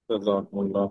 جزاكم الله.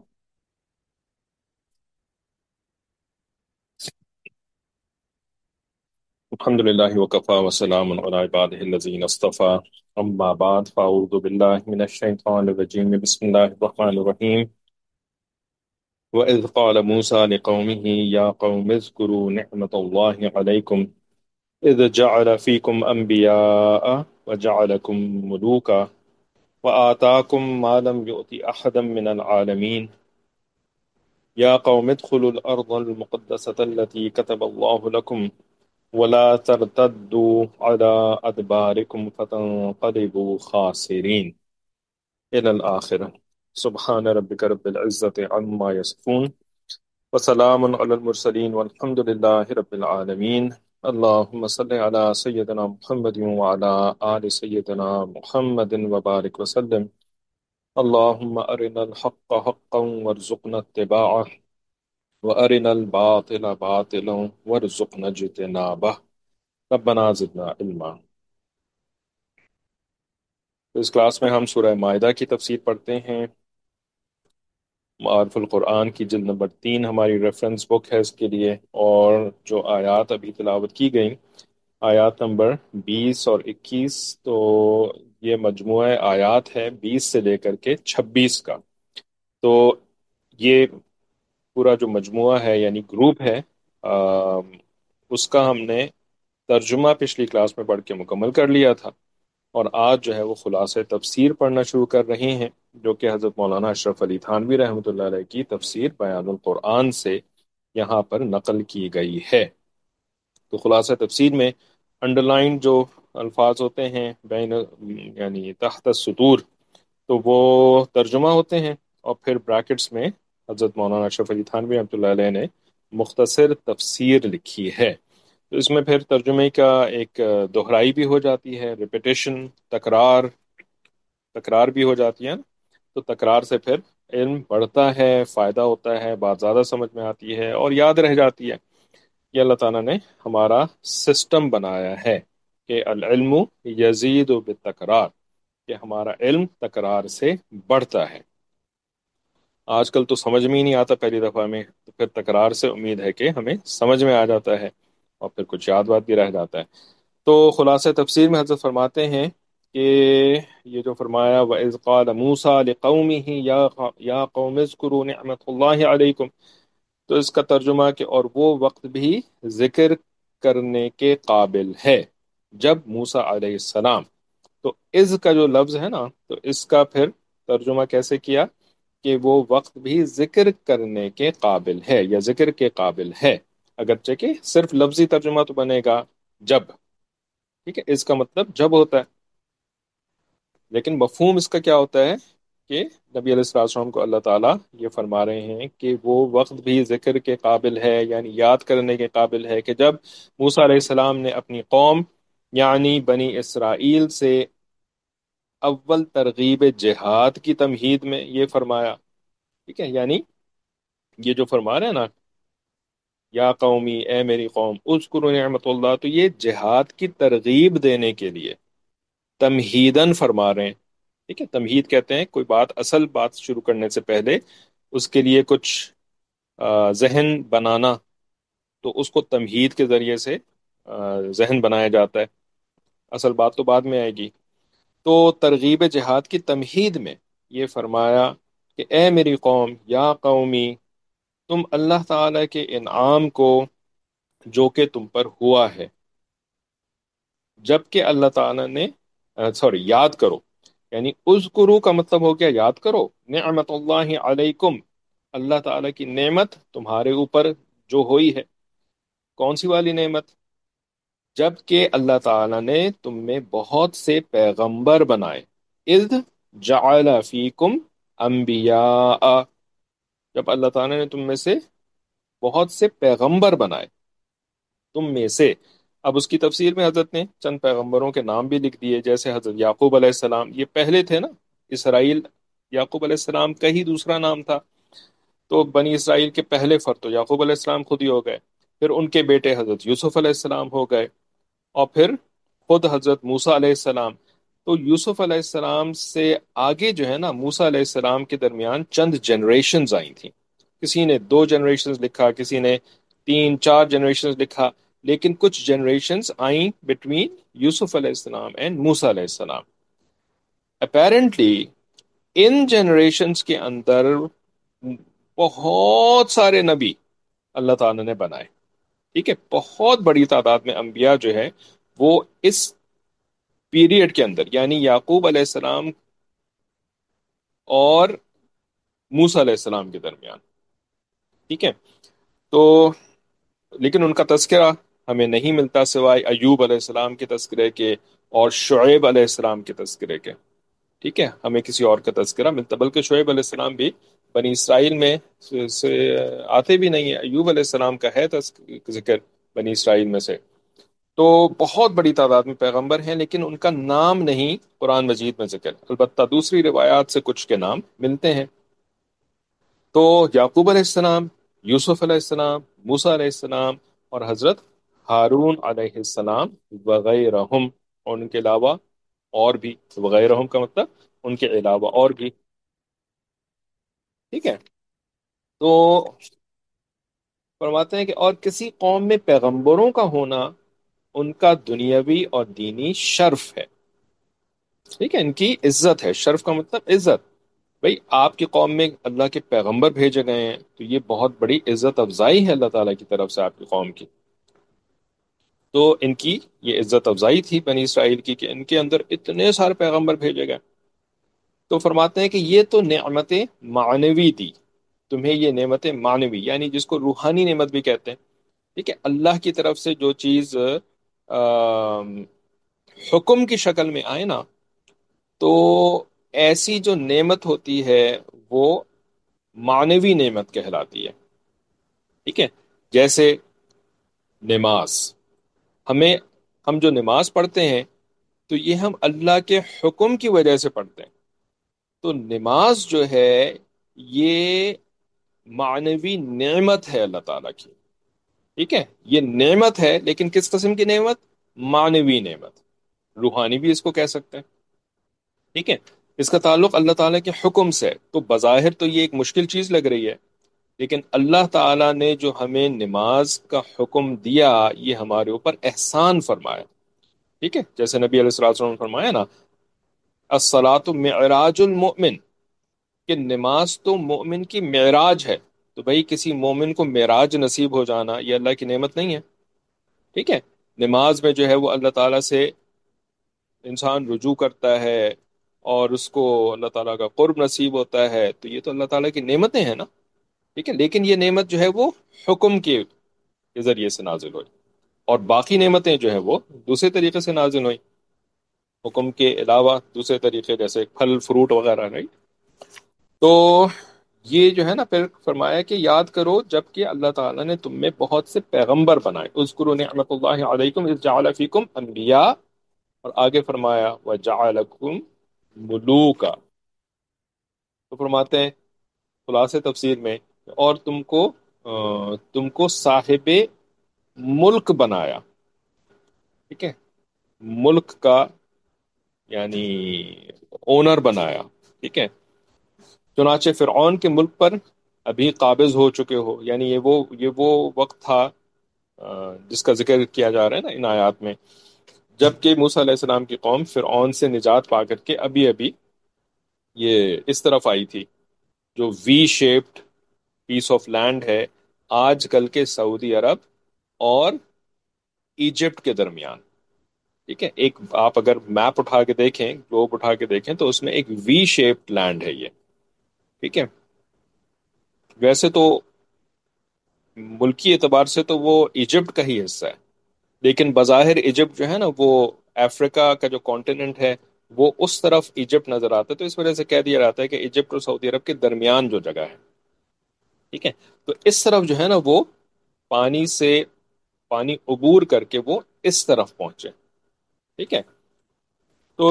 الحمد لله وكفى وسلام على عباده الذين اصطفى. أما بعد فأعوذ بالله من الشيطان الرجيم. بسم الله الرحمن الرحيم. وإذ قال موسى لقومه يا قوم اذكروا نعمة الله عليكم إذ جعل فيكم أنبياء وجعلكم ملوكا وآتاكم ما لم يؤت أحدا من العالمين يا قوم ادخلوا الأرض المقدسة التي كتب الله لكم ولا ترتدوا على أدباركم فتنقلبوا خاسرين إلى الآخرة. سبحان ربك رب العزة عما يصفون وسلام على المرسلين والحمد لله رب العالمين. اللهم صل على سيدنا محمد وعلى آل سيدنا محمد وبارك وسلم. اللهم أرنا الحق حقا وارزقنا اتباعه وأرنا الباطل باطلا وارزقنا اجتنابه. ربنا زدنا علما. تو اس کلاس میں ہم سورہ مائدہ کی تفسیر پڑھتے ہیں۔ معارف القرآن کی جلد نمبر 3 ہماری ریفرنس بک ہے اس کے لیے، اور جو آیات ابھی تلاوت کی گئیں، آیات نمبر 20 اور 21، تو یہ مجموعہ آیات ہے 20 سے لے کر کے 26 کا۔ تو یہ پورا جو مجموعہ ہے یعنی گروپ ہے، اس کا ہم نے ترجمہ پچھلی کلاس میں پڑھ کے مکمل کر لیا تھا، اور آج جو ہے وہ خلاصہ تفسیر پڑھنا شروع کر رہے ہیں، جو کہ حضرت مولانا اشرف علی تھانوی رحمۃ اللہ علیہ کی تفسیر بیان القرآن سے یہاں پر نقل کی گئی ہے۔ تو خلاصہ تفسیر میں انڈرلائن جو الفاظ ہوتے ہیں بین یعنی تحت السطور، تو وہ ترجمہ ہوتے ہیں، اور پھر بریکٹس میں حضرت مولانا اشرف علی تھانوی رحمۃ اللہ علیہ نے مختصر تفسیر لکھی ہے۔ تو اس میں پھر ترجمے کا ایک دہرائی بھی ہو جاتی ہے، ریپیٹیشن، تکرار بھی ہو جاتی ہے نا۔ تو تکرار سے پھر علم بڑھتا ہے، فائدہ ہوتا ہے، بات زیادہ سمجھ میں آتی ہے اور یاد رہ جاتی ہے۔ یہ اللہ تعالیٰ نے ہمارا سسٹم بنایا ہے کہ العلم یزید بالتکرار، کہ ہمارا علم تکرار سے بڑھتا ہے۔ آج کل تو سمجھ میں ہی نہیں آتا پہلی دفعہ میں، تو پھر تکرار سے امید ہے کہ ہمیں سمجھ میں آ جاتا ہے، اور پھر کچھ یاد بات بھی رہ جاتا ہے۔ تو خلاصہ تفسیر میں حضرت فرماتے ہیں کہ یہ جو فرمایا وَإِذْ قَالَ مُوسَىٰ لِقَوْمِهِ يَا قَوْمِ اذْكُرُوا نِعْمَةَ اللَّهِ عَلَيْكُمْ، تو اس کا ترجمہ کہ اور وہ وقت بھی ذکر کرنے کے قابل ہے جب موسیٰ علیہ السلام، تو از کا جو لفظ ہے نا، تو اس کا پھر ترجمہ کیسے کیا کہ وہ وقت بھی ذکر کرنے کے قابل ہے یا ذکر کے قابل ہے، اگرچہ کہ صرف لفظی ترجمہ تو بنے گا جب، ٹھیک ہے، اس کا مطلب جب ہوتا ہے، لیکن مفہوم اس کا کیا ہوتا ہے کہ نبی علیہ الصلوۃ والسلام کو اللہ تعالیٰ یہ فرما رہے ہیں کہ وہ وقت بھی ذکر کے قابل ہے، یعنی یاد کرنے کے قابل ہے، کہ جب موسیٰ علیہ السلام نے اپنی قوم یعنی بنی اسرائیل سے اول ترغیب جہاد کی تمہید میں یہ فرمایا، ٹھیک ہے، یعنی یہ جو فرما رہے ہیں نا یا قومی، اے میری قوم، اذکروا نعمت اللہ، تو یہ جہاد کی ترغیب دینے کے لیے تمہیدن فرما رہے ہیں، ٹھیک ہے۔ تمہید کہتے ہیں کوئی بات، اصل بات شروع کرنے سے پہلے اس کے لیے کچھ ذہن بنانا، تو اس کو تمہید کے ذریعے سے ذہن بنایا جاتا ہے، اصل بات تو بعد میں آئے گی۔ تو ترغیب جہاد کی تمہید میں یہ فرمایا کہ اے میری قوم، یا قومی، تم اللہ تعالی کے انعام کو جو کہ تم پر ہوا ہے، جب کہ اللہ تعالی نے یاد کرو، یعنی اذکرو کا مطلب ہو گیا یاد کرو، نعمت اللہ علیکم، اللہ تعالی کی نعمت تمہارے اوپر جو ہوئی ہے، کون سی والی نعمت؟ جب کہ اللہ تعالی نے تم میں بہت سے پیغمبر بنائے، اذ جعل فیکم انبیاء، جب اللہ تعالی نے تم میں سے بہت سے پیغمبر بنائے، تم میں سے۔ اب اس کی تفسیر میں حضرت نے چند پیغمبروں کے نام بھی لکھ دیے، جیسے حضرت یعقوب علیہ السلام، یہ پہلے تھے نا اسرائیل، یعقوب علیہ السلام کا ہی دوسرا نام تھا، تو بنی اسرائیل کے پہلے فرد تو یعقوب علیہ السلام خود ہی ہو گئے، پھر ان کے بیٹے حضرت یوسف علیہ السلام ہو گئے، اور پھر خود حضرت موسیٰ علیہ السلام، تو یوسف علیہ السلام سے آگے جو ہے نا موسیٰ علیہ السلام کے درمیان چند جنریشنز آئی تھیں. کسی نے 2 جنریشنز لکھا، کسی نے 3 4 جنریشنز لکھا، لیکن کچھ جنریشنز آئیں بٹوین یوسف علیہ السلام اینڈ موسیٰ علیہ السلام. اپیرنٹلی ان جنریشنز کے اندر بہت سارے نبی اللہ تعالیٰ نے بنائے. ٹھیک ہے، بہت بڑی تعداد میں انبیاء جو ہے وہ اس پیریڈ کے اندر، یعنی یعقوب علیہ السلام اور موسیٰ علیہ السلام کے درمیان. ٹھیک ہے، تو لیکن ان کا تذکرہ ہمیں نہیں ملتا سوائے ایوب علیہ السلام کے تذکرے کے اور شعیب علیہ السلام کے تذکرے کے. ٹھیک ہے، ہمیں کسی اور کا تذکرہ ملتا، بلکہ شعیب علیہ السلام بھی بنی اسرائیل میں سے آتے بھی نہیں ہے. ایوب علیہ السلام کا ہے ذکر بنی اسرائیل میں سے. تو بہت بڑی تعداد میں پیغمبر ہیں، لیکن ان کا نام نہیں قرآن مجید میں ذکر. البتہ دوسری روایات سے کچھ کے نام ملتے ہیں. تو یعقوب علیہ السلام، یوسف علیہ السلام، موسیٰ علیہ السلام اور حضرت ہارون علیہ السلام وغیرہم، اور ان کے علاوہ اور بھی. وغیرہم کا مطلب ان کے علاوہ اور بھی. ٹھیک ہے، تو فرماتے ہیں کہ اور کسی قوم میں پیغمبروں کا ہونا ان کا دنیاوی اور دینی شرف ہے. ٹھیک ہے، ان کی عزت ہے. شرف کا مطلب عزت. بھئی آپ کی قوم میں اللہ کے پیغمبر بھیجے گئے ہیں تو یہ بہت بڑی عزت افزائی ہے اللہ تعالیٰ کی طرف سے آپ کی قوم کی. تو ان کی یہ عزت افزائی تھی بنی اسرائیل کی کہ ان کے اندر اتنے سارے پیغمبر بھیجے گئے. تو فرماتے ہیں کہ یہ تو نعمت معنوی تھی تمہیں، یہ نعمت معنوی یعنی جس کو روحانی نعمت بھی کہتے ہیں. ٹھیک ہے، اللہ کی طرف سے جو چیز حکم کی شکل میں آئے نا، تو ایسی جو نعمت ہوتی ہے وہ معنوی نعمت کہلاتی ہے. ٹھیک ہے، جیسے نماز. ہمیں ہم جو نماز پڑھتے ہیں تو یہ ہم اللہ کے حکم کی وجہ سے پڑھتے ہیں. تو نماز جو ہے یہ معنوی نعمت ہے اللہ تعالیٰ کی. ٹھیک ہے، یہ نعمت ہے، لیکن کس قسم کی نعمت؟ معنوی نعمت. روحانی بھی اس کو کہہ سکتے ہیں. ٹھیک ہے، اس کا تعلق اللہ تعالیٰ کے حکم سے ہے. تو بظاہر تو یہ ایک مشکل چیز لگ رہی ہے، لیکن اللہ تعالیٰ نے جو ہمیں نماز کا حکم دیا یہ ہمارے اوپر احسان فرمایا. ٹھیک ہے، جیسے نبی علیہ الصلوۃ والسلام نے فرمایا نا، الصلاۃ معراج المؤمن، کہ نماز تو مومن کی معراج ہے. تو بھائی کسی مومن کو معراج نصیب ہو جانا یہ اللہ کی نعمت نہیں ہے؟ ٹھیک ہے، نماز میں جو ہے وہ اللہ تعالیٰ سے انسان رجوع کرتا ہے اور اس کو اللہ تعالیٰ کا قرب نصیب ہوتا ہے، تو یہ تو اللہ تعالیٰ کی نعمتیں ہیں نا. ٹھیک ہے، لیکن یہ نعمت جو ہے وہ حکم کے ذریعے سے نازل ہوئی، اور باقی نعمتیں جو ہے وہ دوسرے طریقے سے نازل ہوئی، حکم کے علاوہ دوسرے طریقے جیسے پھل فروٹ وغیرہ. نہیں، تو یہ جو ہے نا پھر فرمایا کہ یاد کرو جب کہ اللہ تعالیٰ نے تم میں بہت سے پیغمبر بنائے. اذکروا نعمت اللہ علیکم اذ جعل فیکم انبیاء، اور آگے فرمایا وجعلکم ملوکا. تو فرماتے ہیں خلاصے تفسیر میں، اور تم کو صاحب ملک بنایا. ٹھیک ہے، ملک کا یعنی اونر بنایا. ٹھیک ہے، چنانچہ فرعون کے ملک پر ابھی قابض ہو چکے ہو، یعنی یہ وہ وقت تھا جس کا ذکر کیا جا رہا ہے نا ان آیات میں، جبکہ موسیٰ علیہ السلام کی قوم فرعون سے نجات پا کر کے ابھی ابھی یہ اس طرف آئی تھی، جو V shaped piece of land ہے آج کل کے سعودی عرب اور ایجپٹ کے درمیان. ٹھیک ہے، ایک آپ اگر میپ اٹھا کے دیکھیں، گلوب اٹھا کے دیکھیں، تو اس میں ایک وی شیپڈ لینڈ ہے یہ. ٹھیک ہے، ویسے تو ملکی اعتبار سے تو وہ ایجپٹ کا ہی حصہ ہے، لیکن بظاہر ایجپٹ جو ہے نا وہ افریقہ کا جو کانٹیننٹ ہے وہ اس طرف ایجپٹ نظر آتا ہے، تو اس وجہ سے کہہ دیا جاتا ہے کہ ایجپٹ اور سعودی عرب کے درمیان جو جگہ ہے. ٹھیک ہے، تو اس طرف جو ہے نا وہ پانی سے پانی عبور کر کے وہ اس طرف پہنچے. ٹھیک ہے، تو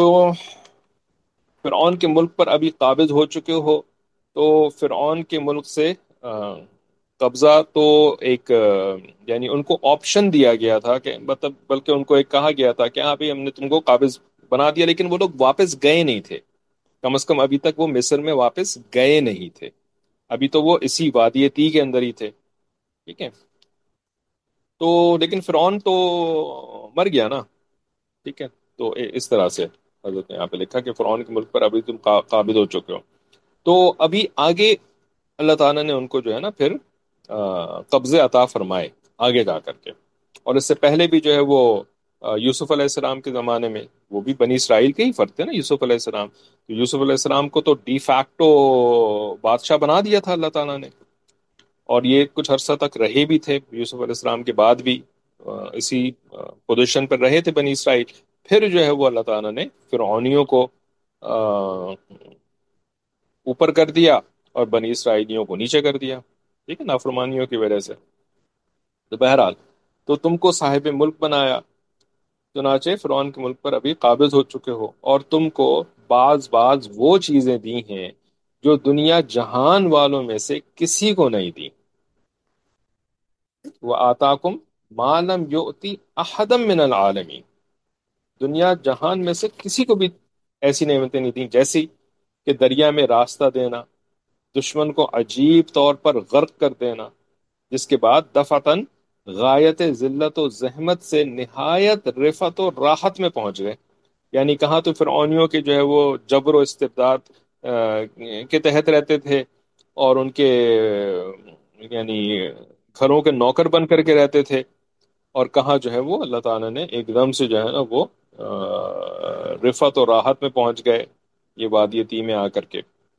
فرعون کے ملک پر ابھی قابض ہو چکے ہو. تو فرعون کے ملک سے قبضہ تو ایک یعنی ان کو آپشن دیا گیا تھا کہ مطلب، بلکہ ان کو ایک کہا گیا تھا کہ ہاں بھائی ہم نے تم کو قابض بنا دیا، لیکن وہ لوگ واپس گئے نہیں تھے، کم از کم ابھی تک وہ مصر میں واپس گئے نہیں تھے، ابھی تو وہ اسی وادی تی کے اندر ہی تھے، ٹھیک ہے؟ تو لیکن فرعون تو مر گیا نا، ٹھیک ہے؟ تو اس طرح سے حضرت نے یہاں پہ لکھا کہ فرعون کے ملک پر ابھی تم قابض ہو چکے ہو۔ تو ابھی آگے اللہ تعالیٰ نے ان کو جو ہے نا پھر قبضے عطا فرمائے آگے جا کر کے، اور اس سے پہلے بھی جو ہے وہ یوسف علیہ السلام کے زمانے میں، وہ بھی بنی اسرائیل کے ہی فرد تھے نا یوسف علیہ السلام، تو یوسف علیہ السلام کو تو ڈی فیکٹو بادشاہ بنا دیا تھا اللہ تعالیٰ نے، اور یہ کچھ عرصہ تک رہے بھی تھے یوسف علیہ السلام کے بعد بھی اسی پوزیشن پر رہے تھے بنی اسرائیل۔ پھر جو ہے وہ اللہ تعالیٰ نے فرعونیوں کو آ، اوپر کر دیا اور بنی اسرائیلیوں کو نیچے کر دیا، ٹھیک ہے، نافرمانیوں کی وجہ سے۔ تو بہرحال، تو تم کو صاحب ملک بنایا، چنانچہ فرعون کے ملک پر ابھی قابض ہو چکے ہو، اور تم کو بعض بعض وہ چیزیں دی ہیں جو دنیا جہان والوں میں سے کسی کو نہیں دی۔ وہ آتاکم ما لم یؤتی احدا من العالمین، دنیا جہان میں سے کسی کو بھی ایسی نعمتیں نہیں دیں، جیسی کہ دریا میں راستہ دینا، دشمن کو عجیب طور پر غرق کر دینا، جس کے بعد دفعتاً غایت ذلت و زحمت سے نہایت رفعت و راحت میں پہنچ گئے۔ یعنی کہاں تو فرعونیوں کے جو ہے وہ جبر و استبداد کے تحت رہتے تھے، اور ان کے یعنی گھروں کے نوکر بن کر کے رہتے تھے، اور کہاں جو ہے وہ اللہ تعالیٰ نے ایک دم سے جو ہے نا وہ رفعت و راحت میں پہنچ گئے، یہ وادی عتیق میں آ کر کے۔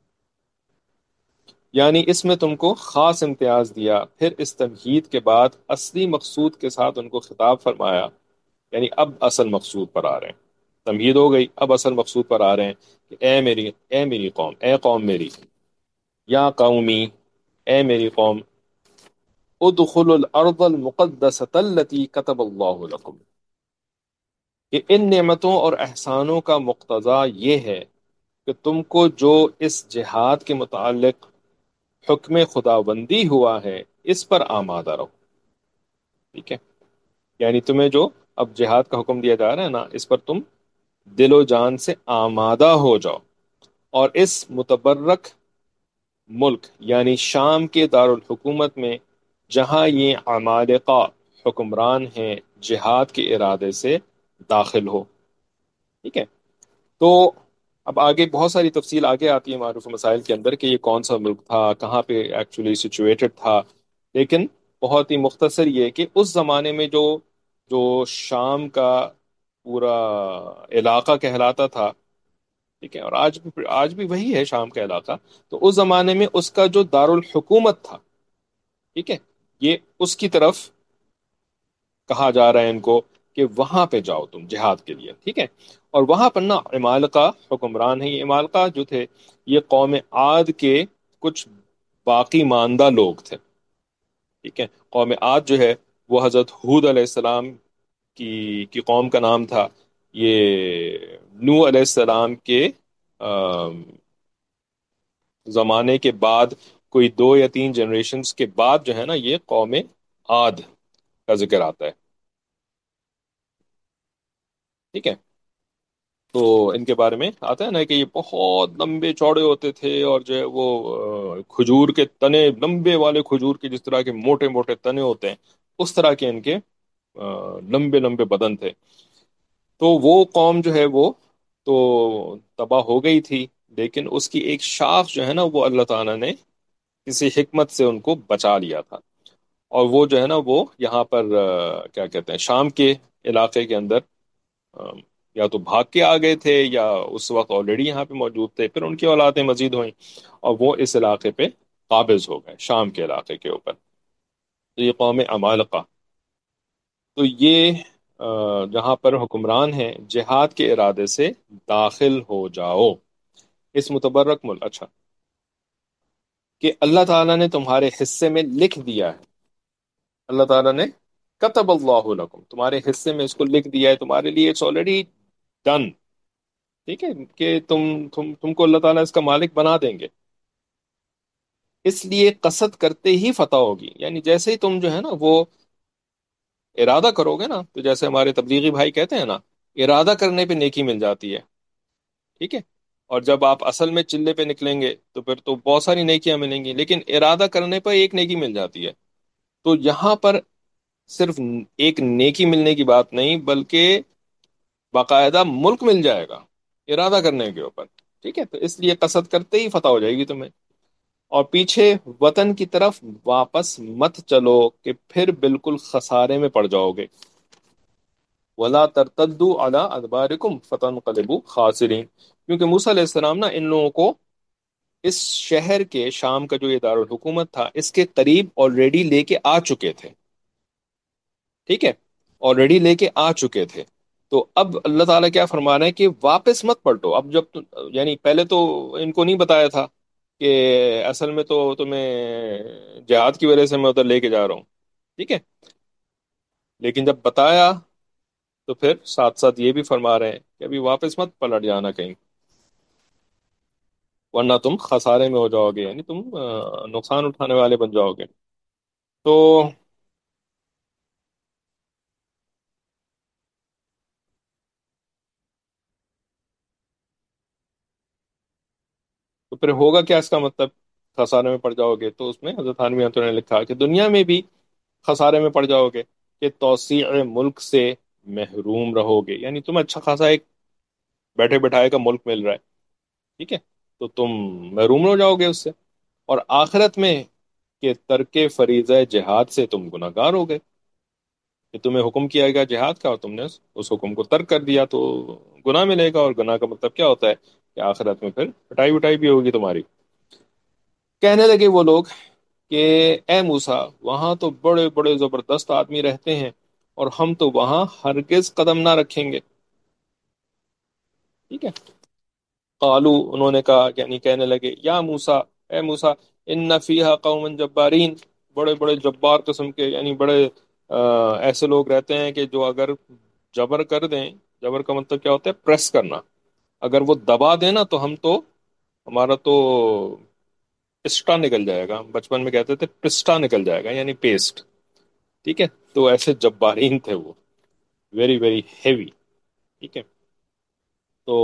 یعنی اس میں تم کو خاص امتیاز دیا، پھر اس تمہید کے بعد اصلی مقصود کے ساتھ ان کو خطاب فرمایا، یعنی اب اصل مقصود پر آ رہے ہیں، تمہید ہو گئی، اب اصل مقصود پر آ رہے ہیں کہ اے میری قوم، اے قوم میری، یا قومی، اے میری قوم، ادخلوا الارض المقدسۃ التي كتب اللہ لکم، کہ ان نعمتوں اور احسانوں کا مقتضا یہ ہے کہ تم کو جو اس جہاد کے متعلق حکم خداوندی ہوا ہے اس پر آمادہ رہو، ٹھیک ہے؟ یعنی تمہیں جو اب جہاد کا حکم دیا جا رہا ہے نا، اس پر تم دل و جان سے آمادہ ہو جاؤ، اور اس متبرک ملک یعنی شام کے دارالحکومت میں، جہاں یہ عمالقہ حکمران ہیں، جہاد کے ارادے سے داخل ہو، ٹھیک ہے؟ تو اب آگے بہت ساری تفصیل آگے آتی ہے معروف مسائل کے اندر کہ یہ کون سا ملک تھا، کہاں پہ ایکچولی سچویٹڈ تھا، لیکن بہت ہی مختصر یہ کہ اس زمانے میں جو جو شام کا پورا علاقہ کہلاتا تھا، ٹھیک ہے، اور آج بھی وہی ہے شام کا علاقہ، تو اس زمانے میں اس کا جو دارالحکومت تھا، ٹھیک ہے، یہ اس کی طرف کہا جا رہا ہے ان کو کہ وہاں پہ جاؤ تم جہاد کے لیے، ٹھیک ہے؟ اور وہاں پر نا عمالقہ حکمران ہیں، یہ عمالقہ جو تھے یہ قوم عاد کے کچھ باقی ماندہ لوگ تھے، ٹھیک ہے؟ قوم عاد جو ہے وہ حضرت ہود علیہ السلام کی قوم کا نام تھا، یہ نوح علیہ السلام کے آم، زمانے کے بعد کوئی 2 یا 3 جنریشنز کے بعد جو ہے نا یہ قوم عاد کا ذکر آتا ہے، ٹھیک ہے؟ تو ان کے بارے میں آتا ہے نا کہ یہ بہت لمبے چوڑے ہوتے تھے، اور جو ہے وہ کھجور کے تنے، لمبے والے کھجور کے جس طرح کے موٹے موٹے تنے ہوتے ہیں، اس طرح کے ان کے لمبے لمبے بدن تھے۔ تو وہ قوم جو ہے وہ تو تباہ ہو گئی تھی، لیکن اس کی ایک شاخ جو ہے نا وہ اللہ تعالیٰ نے کسی حکمت سے ان کو بچا لیا تھا، اور وہ جو ہے نا وہ یہاں پر کیا کہتے ہیں، شام کے علاقے کے اندر آم، یا تو بھاگ کے آ گئے تھے، یا اس وقت آلریڈی یہاں پہ موجود تھے، پھر ان کی اولادیں مزید ہوئیں اور وہ اس علاقے پہ قابض ہو گئے، شام کے علاقے کے اوپر۔ تو یہ قوم عمالقہ، تو یہ جہاں پر حکمران ہیں جہاد کے ارادے سے داخل ہو جاؤ، اس متبرک ملک، اچھا، کہ اللہ تعالیٰ نے تمہارے حصے میں لکھ دیا ہے، اللہ تعالیٰ نے کتب اللہ لکم، تمہارے حصے میں اس کو لکھ دیا ہے، تمہارے لیے اٹس آلریڈی ڈن، ٹھیک ہے، کہ تم کو اللہ تعالیٰ اس کا مالک بنا دیں گے، اس لیے قصد کرتے ہی فتح ہوگی، یعنی جیسے ہی تم جو ہے نا وہ ارادہ کرو گے نا، تو جیسے ہمارے تبلیغی بھائی کہتے ہیں نا ارادہ کرنے پہ نیکی مل جاتی ہے، ٹھیک ہے؟ اور جب آپ اصل میں چلے پہ نکلیں گے تو پھر تو بہت ساری نیکیاں ملیں گی، لیکن ارادہ کرنے پر ایک نیکی مل جاتی ہے۔ تو یہاں پر صرف ایک نیکی ملنے کی بات نہیں، بلکہ باقاعدہ ملک مل جائے گا ارادہ کرنے کے اوپر، ٹھیک ہے؟ تو اس لیے قصد کرتے ہی فتح ہو جائے گی تمہیں۔ اور پیچھے وطن کی طرف واپس مت چلو کہ پھر بالکل خسارے میں پڑ جاؤ گے۔ ولا ترتدوا علی ادبارکم فتنقلبوا خاسرین، کیونکہ موسیٰ علیہ السلام نا ان لوگوں کو اس شہر کے، شام کا جو یہ دارالحکومت تھا، اس کے قریب آلریڈی لے کے آ چکے تھے، ٹھیک ہے؟ آلریڈی لے کے آ چکے تھے۔ تو اب اللہ تعالیٰ کیا فرما رہے ہیں کہ واپس مت پلٹو۔ اب جب یعنی پہلے تو ان کو نہیں بتایا تھا کہ اصل میں تو تمہیں جہاد کی وجہ سے میں ادھر لے کے جا رہا ہوں، ٹھیک ہے؟ لیکن جب بتایا تو پھر ساتھ ساتھ یہ بھی فرما رہے ہیں کہ ابھی واپس مت پلٹ جانا کہیں، ورنہ تم خسارے میں ہو جاؤ گے، یعنی تم نقصان اٹھانے والے بن جاؤ گے۔ تو تو پھر ہوگا کیا اس کا مطلب؟ خسارے میں پڑ جاؤ گے، تو اس میں حضرت تھانوی رحمۃ اللہ نے لکھا کہ دنیا میں بھی خسارے میں پڑ جاؤ گے، کہ توسیع ملک سے محروم رہو گے، یعنی تمہیں اچھا خاصا ایک بیٹھے بٹھائے کا ملک مل رہا ہے، ٹھیک ہے؟ تو تم محروم ہو جاؤ گے اس سے۔ اور آخرت میں کہ ترک فریضہ جہاد سے تم گناہگار ہو گئے، کہ تمہیں حکم کیا گیا جہاد کا اور تم نے اس حکم کو ترک کر دیا، تو گناہ ملے گا۔ اور گناہ کا مطلب کیا ہوتا ہے؟ کہ آخرت میں پھر پٹائی وٹائی بھی ہوگی تمہاری۔ کہنے لگے وہ لوگ کہ اے موسیٰ، وہاں تو بڑے بڑے زبردست آدمی رہتے ہیں، اور ہم تو وہاں ہرگز قدم نہ رکھیں گے، ٹھیک ہے؟ قالو، انہوں نے کہا، یعنی کہنے لگے، یا موسیٰ، اے موسیٰ، ان فیہا قوم جبارین، بڑے بڑے جبار قسم کے، یعنی بڑے ایسے لوگ رہتے ہیں کہ جو اگر جبر کر دیں، جبر کا مطلب کیا ہوتا ہے؟ پریس کرنا، اگر وہ دبا دیں نا تو ہم تو، ہمارا تو پسٹا نکل جائے گا، بچپن میں کہتے تھے پسٹا نکل جائے گا، یعنی پیسٹ، ٹھیک ہے؟ تو ایسے جبارین تھے وہ، ویری ویری ہیوی، ٹھیک ہے؟ تو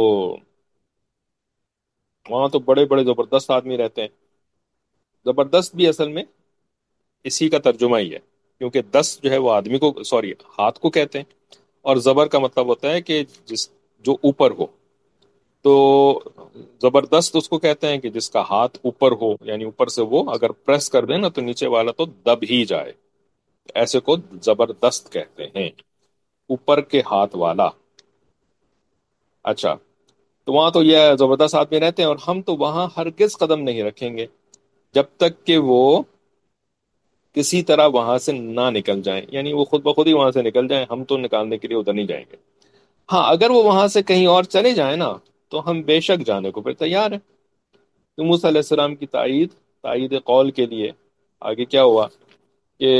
وہاں تو بڑے بڑے زبردست آدمی رہتے ہیں۔ زبردست بھی اصل میں اسی کا ترجمہ ہی ہے، کیونکہ دست جو ہے وہ آدمی کو، سوری، ہاتھ کو کہتے ہیں، اور زبر کا مطلب ہوتا ہے کہ جو اوپر ہو۔ تو زبردست اس کو کہتے ہیں کہ جس کا ہاتھ اوپر ہو، یعنی اوپر سے وہ اگر پریس کر دے نا تو نیچے والا تو دب ہی جائے، ایسے کو زبردست کہتے ہیں، اوپر کے ہاتھ والا۔ اچھا، تو وہاں تو یہ زبردست آدمی رہتے ہیں، اور ہم تو وہاں ہرگز قدم نہیں رکھیں گے جب تک کہ وہ کسی طرح وہاں سے نہ نکل جائیں، یعنی وہ خود بخود ہی وہاں سے نکل جائیں، ہم تو نکالنے کے لیے ادھر نہیں جائیں گے۔ ہاں، اگر وہ وہاں سے کہیں اور چلے جائیں نا تو ہم بے شک جانے کو پھر تیار ہیں۔ تو موسیٰ علیہ السلام کی تائید قول کے لیے آگے کیا ہوا کہ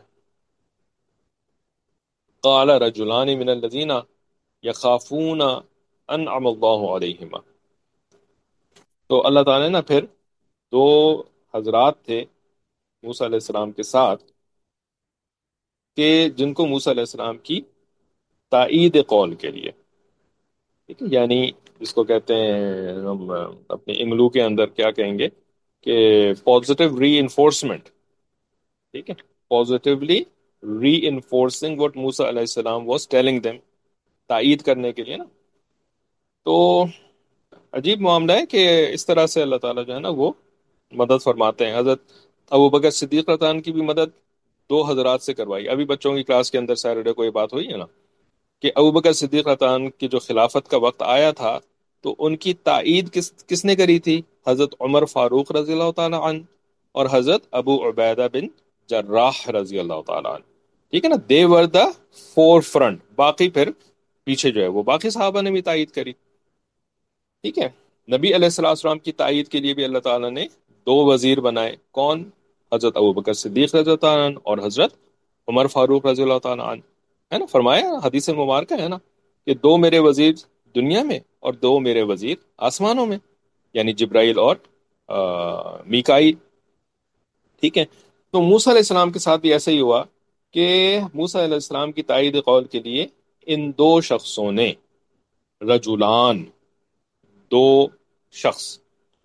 قال رجلان من الذین یخافون انعم اللہ علیہما، تو اللہ تعالیٰ نے نا پھر دو حضرات تھے موسیٰ علیہ السلام کے ساتھ، کہ جن کو موسیٰ علیہ السلام کی تائید قول کے لیے، ٹھیک ہے؟ یعنی جس کو کہتے ہیں ہم اپنے انگلو کے اندر کیا کہیں گے کہ پازیٹیو ری انفورسمنٹ، ٹھیک ہے؟ پازیٹیولی ری انفورسنگ وٹ موسیٰ علیہ السلام واز ٹیلنگ دیم، تائید کرنے کے لیے نا۔ تو عجیب معاملہ ہے کہ اس طرح سے اللہ تعالیٰ جو ہے نا وہ مدد فرماتے ہیں۔ حضرت ابو بکر صدیق رضی اللہ عنہ کی بھی مدد دو حضرات سے کروائی۔ ابھی بچوں کی کلاس کے اندر سیٹرڈے کو یہ بات ہوئی ہے نا کہ ابو بکر صدیق رضی اللہ عنہ کی جو خلافت کا وقت آیا تھا تو ان کی تائید کس نے کری تھی؟ حضرت عمر فاروق رضی اللہ تعالیٰ عنہ اور حضرت ابو عبیدہ بن جراح رضی اللہ تعالیٰ عنہ، ٹھیک ہے نا؟ دے ور دا فور فرنٹ، باقی پھر پیچھے جو ہے وہ باقی صحابہ نے بھی تائید کری، ٹھیک ہے؟ نبی علیہ الصلوۃ والسلام کی تائید کے لیے بھی اللہ تعالیٰ نے دو وزیر بنائے، کون؟ حضرت ابو بکر صدیق رضی اللہ تعالیٰ عنہ اور حضرت عمر فاروق رضی اللہ تعالیٰ عنہ، ہے نا؟ فرمایا حدیث مبارکہ ہے نا کہ دو میرے وزیر دنیا میں اور دو میرے وزیر آسمانوں میں، یعنی جبرائیل اور میکائیل، ٹھیک ہے؟ تو موسیٰ علیہ السلام کے ساتھ بھی ایسا ہی ہوا کہ موسیٰ علیہ السلام کی تائید قول کے لیے ان دو شخصوں نے رجولان، دو شخص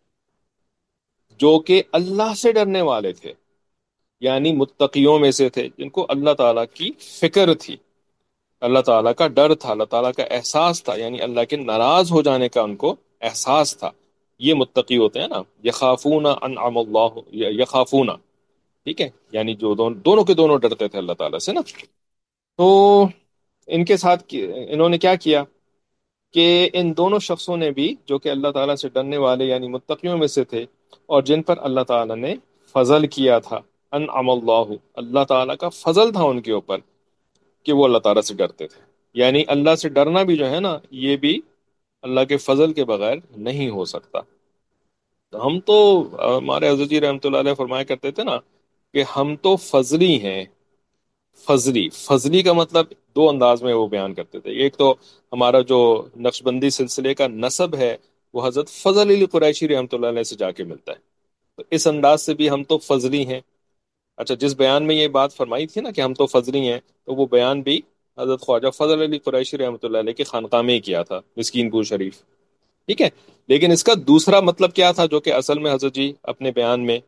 جو کہ اللہ سے ڈرنے والے تھے، یعنی متقیوں میں سے تھے، جن کو اللہ تعالیٰ کی فکر تھی، اللہ تعالیٰ کا ڈر تھا، اللہ تعالیٰ کا احساس تھا، یعنی اللہ کے ناراض ہو جانے کا ان کو احساس تھا. یہ متقی ہوتے ہیں نا. یخافون انعم اللہ، یخافون، ٹھیک ہے، یعنی جو دونوں کے دونوں ڈرتے تھے اللہ تعالیٰ سے نا. تو ان کے ساتھ انہوں نے کیا کیا کہ ان دونوں شخصوں نے بھی، جو کہ اللہ تعالیٰ سے ڈرنے والے یعنی متقیوں میں سے تھے، اور جن پر اللہ تعالیٰ نے فضل کیا تھا، انعم اللہ، اللہ تعالیٰ کا فضل تھا ان کے اوپر کہ وہ اللہ تعالیٰ سے ڈرتے تھے. یعنی اللہ سے ڈرنا بھی جو ہے نا، یہ بھی اللہ کے فضل کے بغیر نہیں ہو سکتا. تو ہم تو ہمارے حضرت جی رحمۃ اللہ علیہ فرمایا کرتے تھے نا کہ ہم تو فضلی ہیں. فضلی، فضلی کا مطلب دو انداز میں وہ بیان کرتے تھے. ایک تو ہمارا جو نقشبندی سلسلے کا نسب ہے وہ حضرت فضل علی قریشی رحمۃ اللہ علیہ سے جا کے ملتا ہے، تو اس انداز سے بھی ہم تو فضلی ہیں. اچھا، جس بیان میں یہ بات فرمائی تھی نا کہ ہم تو فضلی ہیں، تو وہ بیان بھی حضرت خواجہ فضل علی قریشی رحمۃ اللہ علیہ کی خانقاہ میں ہی کیا تھا، مسکین پور شریف. ٹھیک ہے. لیکن اس کا دوسرا مطلب کیا تھا جو کہ اصل میں حضرت جی اپنے بیان میں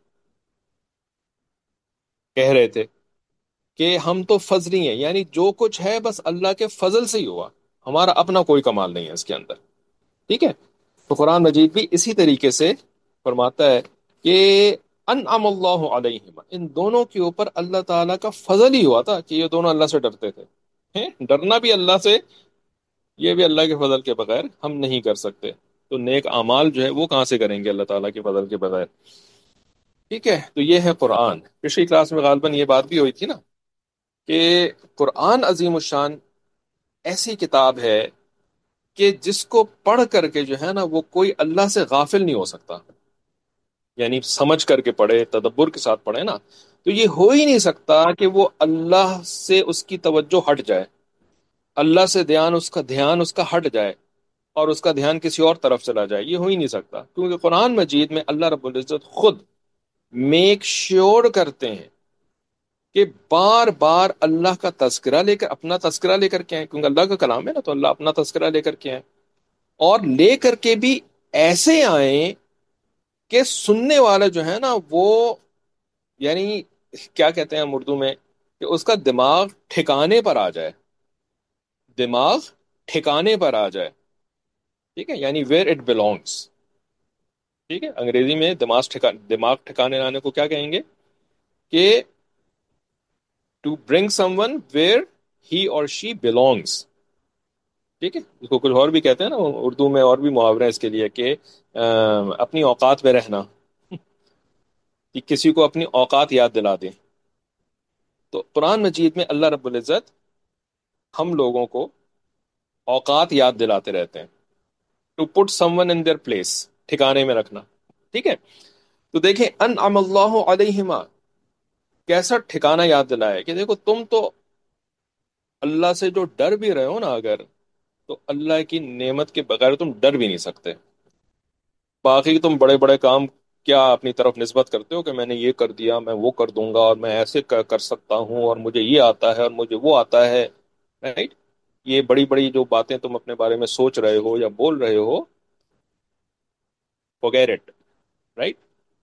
کہہ رہے تھے کہ ہم تو فضلی ہیں، یعنی جو کچھ ہے بس اللہ کے فضل سے ہی ہوا، ہمارا اپنا کوئی کمال نہیں ہے اس کے اندر. ٹھیک ہے. تو قرآن مجید بھی اسی طریقے سے فرماتا ہے کہ انعم اللہ علیہم، ان دونوں کے اوپر اللہ تعالیٰ کا فضل ہی ہوا تھا کہ یہ دونوں اللہ سے ڈرتے تھے. ڈرنا بھی اللہ سے، یہ بھی اللہ کے فضل کے بغیر ہم نہیں کر سکتے. تو نیک اعمال جو ہے وہ کہاں سے کریں گے اللہ تعالیٰ کے فضل کے بغیر. ٹھیک ہے. تو یہ ہے قرآن. پچھلی کلاس میں غالباً یہ بات بھی ہوئی تھی نا کہ قرآن عظیم الشان ایسی کتاب ہے کہ جس کو پڑھ کر کے جو ہے نا وہ کوئی اللہ سے غافل نہیں ہو سکتا. یعنی سمجھ کر کے پڑھے، تدبر کے ساتھ پڑھے نا، تو یہ ہو ہی نہیں سکتا کہ وہ اللہ سے اس کی توجہ ہٹ جائے، اللہ سے دھیان اس کا ہٹ جائے اور اس کا دھیان کسی اور طرف چلا جائے. یہ ہو ہی نہیں سکتا، کیونکہ قرآن مجید میں اللہ رب العزت خود میک شیور کرتے ہیں کہ بار بار اللہ کا تذکرہ لے کر، اپنا تذکرہ لے کر کے آئیں، کیونکہ اللہ کا کلام ہے نا، تو اللہ اپنا تذکرہ لے کر کے آئیں، اور لے کر کے بھی ایسے آئیں کہ سننے والا جو ہے نا وہ، یعنی کیا کہتے ہیں ہم اردو میں، کہ اس کا دماغ ٹھکانے پر آ جائے، دماغ ٹھکانے پر آ جائے. ٹھیک ہے، یعنی ویئر اٹ بلونگس. ٹھیک ہے. انگریزی میں دماغ ٹھکانے لانے کو کیا کہیں گے کہ to bring someone where he اور شی بلونگس. ٹھیک ہے. اس کو کچھ اور بھی کہتے ہیں نا اردو میں، اور بھی محاورے ہیں اس کے لیے کہ اپنی اوقات میں رہنا، کہ کسی کو اپنی اوقات یاد دلا دیں. تو قرآن مجید میں اللہ رب العزت ہم لوگوں کو اوقات یاد دلاتے رہتے ہیں. To put someone in their place, ٹھکانے میں رکھنا. ٹھیک ہے. تو دیکھیں انعم اللہ علیہما، کیسا ٹھکانہ یاد دلایا کہ دیکھو تم تو اللہ سے جو ڈر بھی رہے ہو نا اگر، تو اللہ کی نعمت کے بغیر تم ڈر بھی نہیں سکتے. باقی تم بڑے بڑے کام کیا اپنی طرف نسبت کرتے ہو کہ میں نے یہ کر دیا، میں وہ کر دوں گا، اور میں ایسے کر سکتا ہوں، اور مجھے یہ آتا ہے اور مجھے وہ آتا ہے. رائٹ. یہ بڑی بڑی جو باتیں تم اپنے بارے میں سوچ رہے ہو یا بول رہے ہو، forget it. Right.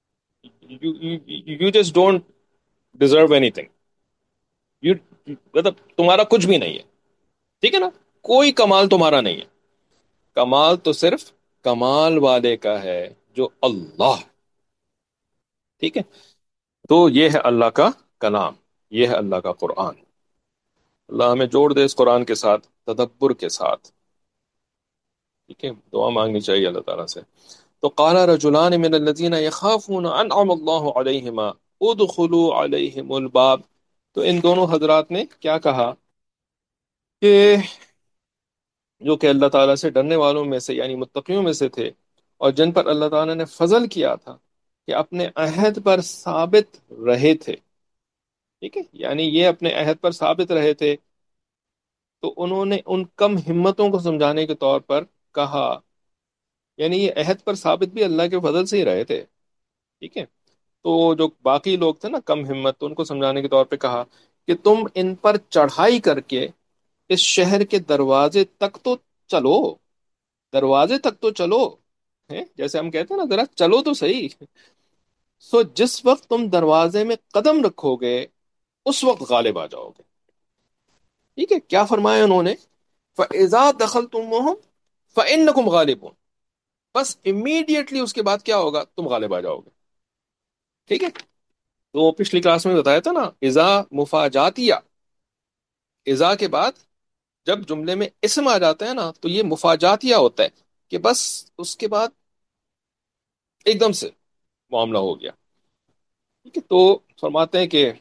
You just don't deserve anything. You مطلب تمہارا کچھ بھی نہیں ہے. ٹھیک ہے نا. کوئی کمال تمہارا نہیں ہے. کمال تو صرف کمال والے کا ہے جو اللہ. ٹھیک ہے. تو یہ ہے اللہ کا کلام، یہ ہے اللہ کا قرآن. اللہ ہمیں جوڑ دے اس قرآن کے ساتھ، تدبر کے ساتھ. ٹھیک ہے. دعا مانگنی چاہیے اللہ تعالیٰ سے. تو قال رجلان من الذين يخافون انعم الله علیہما ادخلوا علیہم الباب. تو ان دونوں حضرات نے کیا کہا کہ جو کہ اللہ تعالیٰ سے ڈرنے والوں میں سے یعنی متقیوں میں سے تھے، اور جن پر اللہ تعالیٰ نے فضل کیا تھا کہ اپنے عہد پر ثابت رہے تھے. ٹھیک ہے. یعنی یہ اپنے عہد پر ثابت رہے تھے، تو انہوں نے ان کم ہمتوں کو سمجھانے کے طور پر کہا، یعنی یہ عہد پر ثابت بھی اللہ کے فضل سے ہی رہے تھے. ٹھیک ہے. تو جو باقی لوگ تھے نا کم ہمت، تو ان کو سمجھانے کے طور پہ کہا کہ تم ان پر چڑھائی کر کے اس شہر کے دروازے تک تو چلو. دروازے تک تو چلو، ہے جیسے ہم کہتے ہیں نا ذرا چلو تو صحیح. جس وقت تم دروازے میں قدم رکھو گے اس وقت غالب آ جاؤ گے. ٹھیک ہے، کیا فرمایا انہوں نے؟ فَإِذَا دَخَلْتُمُوهُمْ فَإِنَّكُمْ غَالِبُونَ. بس امیڈیٹلی اس کے بعد کیا ہوگا؟ تم غالب آ جاؤ گے. ٹھیک ہے. تو پچھلی کلاس میں بتایا تھا نا، اذا مفاجاتیہ، اذا کے بعد جب جملے میں اسم آ جاتا ہے نا تو یہ مفاجاتیہ ہوتا ہے، کہ بس اس کے بعد ایک دم سے معاملہ ہو گیا. ٹھیک ہے. تو فرماتے ہیں کہ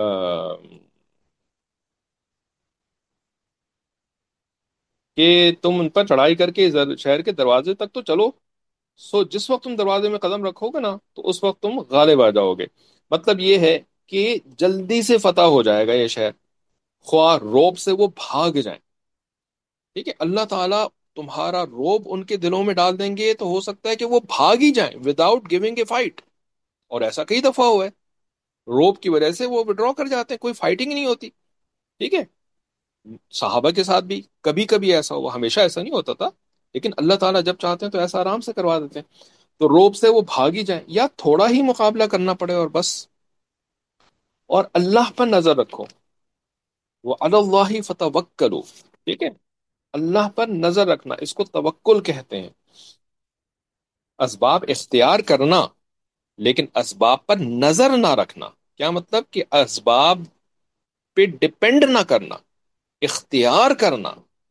کہ تم ان پر چڑھائی کر کے شہر کے دروازے تک تو چلو. جس وقت تم دروازے میں قدم رکھو گے نا تو اس وقت تم غالب آ جاؤ گے. مطلب یہ ہے کہ جلدی سے فتح ہو جائے گا یہ شہر، خواہ روب سے وہ بھاگ جائیں. ٹھیک ہے. اللہ تعالیٰ تمہارا روب ان کے دلوں میں ڈال دیں گے تو ہو سکتا ہے کہ وہ بھاگ ہی جائیں وداؤٹ گیونگ اے فائٹ. اور ایسا کئی دفعہ ہوا ہے، روب کی وجہ سے وہ ودرا کر جاتے ہیں، کوئی فائٹنگ نہیں ہوتی. ٹھیک ہے. صحابہ کے ساتھ بھی کبھی کبھی ایسا ہوا، ہمیشہ ایسا نہیں ہوتا تھا، لیکن اللہ تعالیٰ جب چاہتے ہیں تو ایسا آرام سے کروا دیتے ہیں. تو روب سے وہ بھاگ ہی جائیں یا تھوڑا ہی مقابلہ کرنا پڑے اور بس. اور اللہ پر نظر رکھو، وعلی اللہ فتوکلوا. ٹھیک ہے. اللہ پر نظر رکھنا اس کو توکل کہتے ہیں. اسباب اختیار کرنا لیکن اسباب پر نظر نہ رکھنا. کیا مطلب؟ کہ اسباب پہ ڈپینڈ نہ کرنا، اختیار کرنا.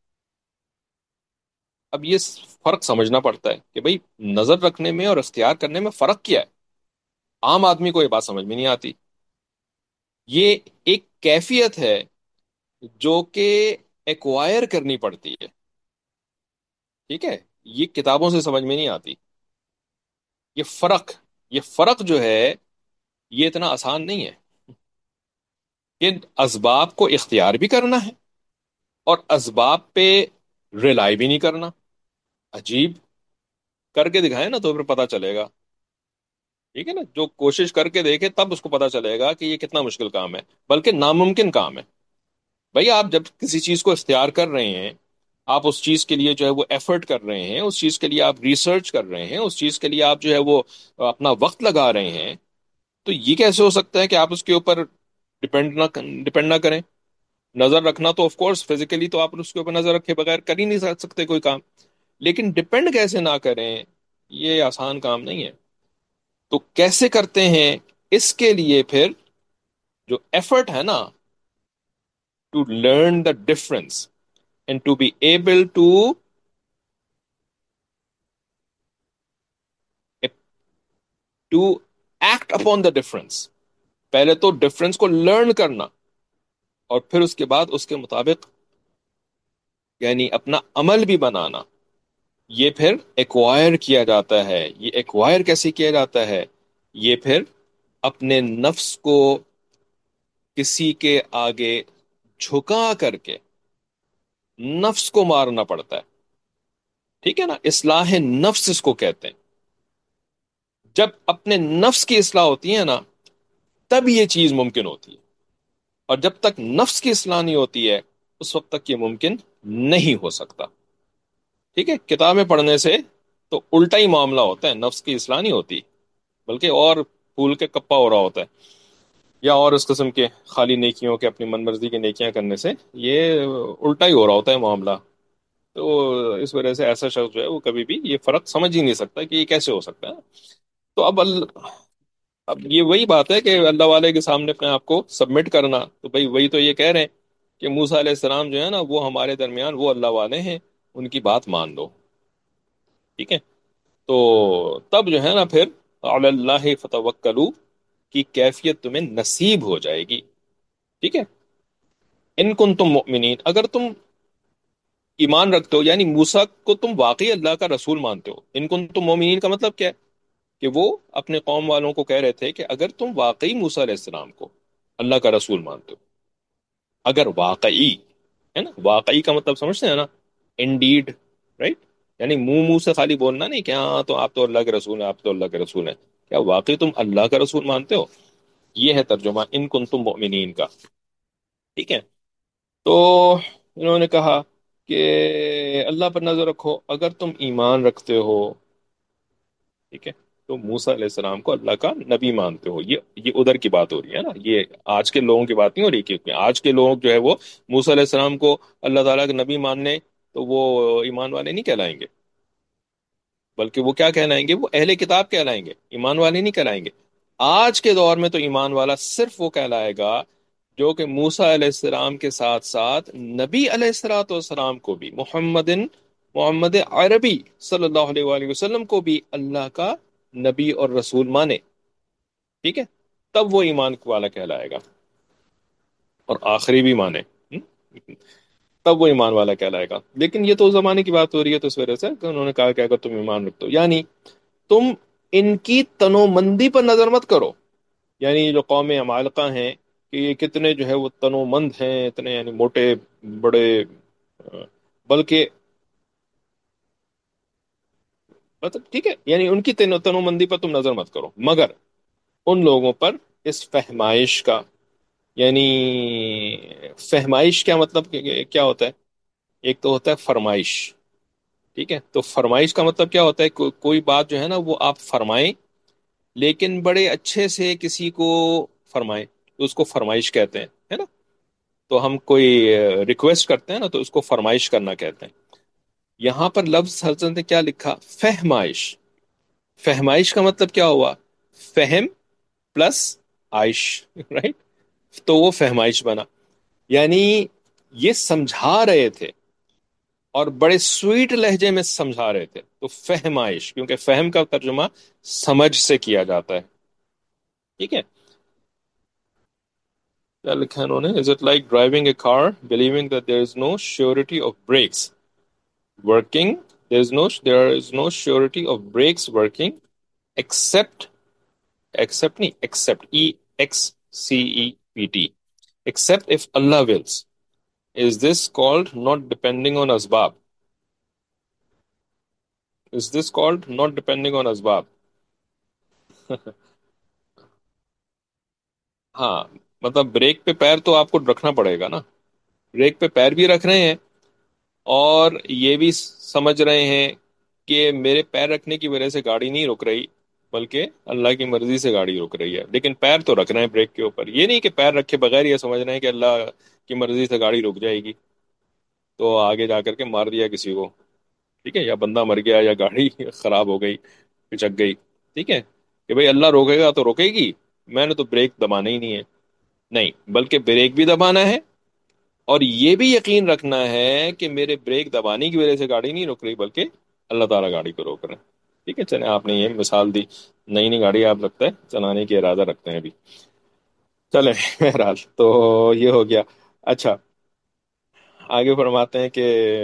اب یہ فرق سمجھنا پڑتا ہے کہ بھئی نظر رکھنے میں اور اختیار کرنے میں فرق کیا ہے. عام آدمی کو یہ بات سمجھ میں نہیں آتی. یہ ایک کیفیت ہے جو کہ ایکوائر کرنی پڑتی ہے. ٹھیک ہے. یہ کتابوں سے سمجھ میں نہیں آتی. یہ فرق، یہ فرق جو ہے یہ اتنا آسان نہیں ہے کہ اسباب کو اختیار بھی کرنا ہے اور اسباب پہ ریلائی بھی نہیں کرنا. عجیب. کر کے دکھائے نا تو پھر پتا چلے گا. ٹھیک ہے نا. جو کوشش کر کے دیکھے تب اس کو پتا چلے گا کہ یہ کتنا مشکل کام ہے، بلکہ ناممکن کام ہے. بھائی آپ جب کسی چیز کو اختیار کر رہے ہیں، آپ اس چیز کے لیے جو ہے وہ ایفرٹ کر رہے ہیں، اس چیز کے لیے آپ ریسرچ کر رہے ہیں، اس چیز کے لیے آپ جو ہے وہ اپنا وقت لگا رہے ہیں، تو یہ کیسے ہو سکتا ہے کہ آپ اس کے اوپر ڈپینڈ نہ کریں؟ نظر رکھنا تو آف کورس فزیکلی تو آپ اس کے اوپر نظر رکھے بغیر کر ہی نہیں سکتے کوئی کام، لیکن ڈپینڈ کیسے نہ کریں؟ یہ آسان کام نہیں ہے. تو کیسے کرتے ہیں؟ اس کے لیے پھر جو ایفرٹ ہے نا، to learn the difference and to be able to act upon the difference. پہلے تو ڈفرنس کو لرن کرنا اور پھر اس کے بعد اس کے مطابق یعنی اپنا عمل بھی بنانا. یہ پھر ایکوائر کیا جاتا ہے. یہ ایکوائر کیسے کیا جاتا ہے؟ یہ پھر اپنے نفس کو کسی کے آگے جھکا کر کے نفس کو مارنا پڑتا ہے. ٹھیک ہے نا. اصلاح نفس اس کو کہتے ہیں. جب اپنے نفس کی اصلاح ہوتی ہے نا تب یہ چیز ممکن ہوتی ہے، اور جب تک نفس کی اصلاح نہیں ہوتی ہے اس وقت تک یہ ممکن نہیں ہو سکتا. ٹھیک ہے. کتابیں پڑھنے سے تو الٹا ہی معاملہ ہوتا ہے، نفس کی اصلاح نہیں ہوتی بلکہ اور پھول کے کپا ہو رہا ہوتا ہے، یا اور اس قسم کے خالی نیکیوں کے اپنی من مرضی کی نیکیاں کرنے سے یہ الٹا ہی ہو رہا ہوتا ہے معاملہ. تو اس وجہ سے ایسا شخص جو ہے وہ کبھی بھی یہ فرق سمجھ ہی نہیں سکتا کہ یہ کیسے ہو سکتا ہے. تو اب یہ وہی بات ہے کہ اللہ والے کے سامنے اپنے آپ کو سبمٹ کرنا. تو بھائی وہی تو یہ کہہ رہے ہیں کہ موسیٰ علیہ السلام جو ہے نا وہ ہمارے درمیان وہ اللہ والے ہیں، ان کی بات مان لو. ٹھیک ہے. تو تب جو ہے نا پھر علی اللہ فتوکلوا کی کیفیت تمہیں نصیب ہو جائے گی. ٹھیک ہے. ان کن تم مؤمنین، اگر تم ایمان رکھتے ہو، یعنی موسیٰ کو تم واقعی اللہ کا رسول مانتے ہو. ان کن تم مومنین کا مطلب کیا ہے؟ کہ وہ اپنے قوم والوں کو کہہ رہے تھے کہ اگر تم واقعی موسیٰ علیہ السلام کو اللہ کا رسول مانتے ہو، اگر واقعی، ہے نا، واقعی کا مطلب سمجھتے ہیں نا، انڈیڈ، رائٹ. یعنی منہ سے خالی بولنا نہیں کہ ہاں تو آپ تو اللہ کے رسول ہیں، آپ تو اللہ کے رسول ہیں. کیا واقعی تم اللہ کا رسول مانتے ہو؟ یہ ہے ترجمہ ان کنتم مؤمنین کا. ٹھیک ہے. تو انہوں نے کہا کہ اللہ پر نظر رکھو، اگر تم ایمان رکھتے ہو، ٹھیک ہے، تو موسیٰ علیہ السلام کو اللہ کا نبی مانتے ہو، یہ ادھر کی بات ہو رہی ہے نا، یہ آج کے لوگوں کی بات نہیں ہو رہی، کیونکہ آج کے لوگ جو ہے وہ موسیٰ علیہ السلام کو اللہ تعالیٰ کے نبی ماننے تو وہ ایمان والے نہیں کہلائیں گے، بلکہ وہ کیا کہلائیں گے؟ وہ اہل کتاب کہلائیں گے، ایمان والے نہیں کہلائیں گے۔ آج کے دور میں تو ایمان والا صرف وہ کہلائے گا جو کہ موسیٰ علیہ السلام کے ساتھ ساتھ نبی علیہ السلاۃ والسلام کو بھی، محمد عربی صلی اللہ علیہ وآلہ وسلم کو بھی اللہ کا نبی اور رسول مانے، ٹھیک ہے، تب وہ ایمان والا کہلائے گا، اور آخری بھی مانے، تب وہ ایمان والا کہلائے گا۔ لیکن یہ تو اس زمانے کی بات ہو رہی ہے، تو اس وجہ سے کہ انہوں نے کہا کہ اگر تم ایمان رکھتے ہو، یعنی تم ان کی تنومندی پر نظر مت کرو، یعنی یہ جو قوم عمالقہ ہیں کہ یہ کتنے جو ہے وہ تنومند ہیں، اتنے یعنی موٹے بڑے، بلکہ مطلب ٹھیک ہے، یعنی ان کی تنومندی پر تم نظر مت کرو، مگر ان لوگوں پر اس فہمائش کا، یعنی فہمائش کیا مطلب کیا ہوتا ہے؟ ایک تو ہوتا ہے فرمائش، ٹھیک ہے، تو فرمائش کا مطلب کیا ہوتا ہے؟ کوئی بات جو ہے نا وہ آپ فرمائیں، لیکن بڑے اچھے سے کسی کو فرمائیں، تو اس کو فرمائش کہتے ہیں، ہے نا؟ تو ہم کوئی ریکویسٹ کرتے ہیں نا، تو اس کو فرمائش کرنا کہتے ہیں۔ یہاں پر لفظ حضرت نے کیا لکھا؟ فہمائش۔ فہمائش کا مطلب کیا ہوا؟ فہم پلس عائش، رائٹ؟ تو وہ فہمائش بنا، یعنی یہ سمجھا رہے تھے اور بڑے سویٹ لہجے میں سمجھا رہے تھے، تو فہمائش، کیونکہ فہم کا ترجمہ سمجھ سے کیا جاتا ہے، ٹھیک ہے۔ کیا لکھا ہے انہوں نے؟ Is it like driving a car believing that there is no surety of brakes working, there is no surety of brakes working except except نہیں except except except if Allah wills. Is this called not depending on asbab? Is this called not depending on asbab? ہاں، مطلب break پہ پیر تو آپ کو رکھنا پڑے گا نا، بریک پہ پیر بھی رکھ رہے ہیں اور یہ بھی سمجھ رہے ہیں کہ میرے پیر رکھنے کی وجہ سے گاڑی نہیں رک رہی، بلکہ اللہ کی مرضی سے گاڑی رک رہی ہے، لیکن پیر تو رکھ رہے ہیں بریک کے اوپر، یہ نہیں کہ پیر رکھے بغیر یہ سمجھ رہے ہیں کہ اللہ کی مرضی سے گاڑی رک جائے گی تو آگے جا کر کے مار دیا کسی کو، ٹھیک ہے، یا بندہ مر گیا یا گاڑی خراب ہو گئی، پچک گئی، ٹھیک ہے، کہ بھئی اللہ روکے گا تو روکے گی، میں نے تو بریک دبانا ہی نہیں ہے، نہیں، بلکہ بریک بھی دبانا ہے اور یہ بھی یقین رکھنا ہے کہ میرے بریک دبانے کی وجہ سے گاڑی نہیں رک رہی، بلکہ اللہ تعالیٰ گاڑی کو روک رہے ہیں، ٹھیک ہے۔ چلیں، آپ نے یہ مثال دی، نئی نئی گاڑی آپ لگتا ہے چلانے کی ارادہ رکھتے ہیں ابھی، چلیں بہرحال تو یہ ہو گیا۔ اچھا، آگے فرماتے ہیں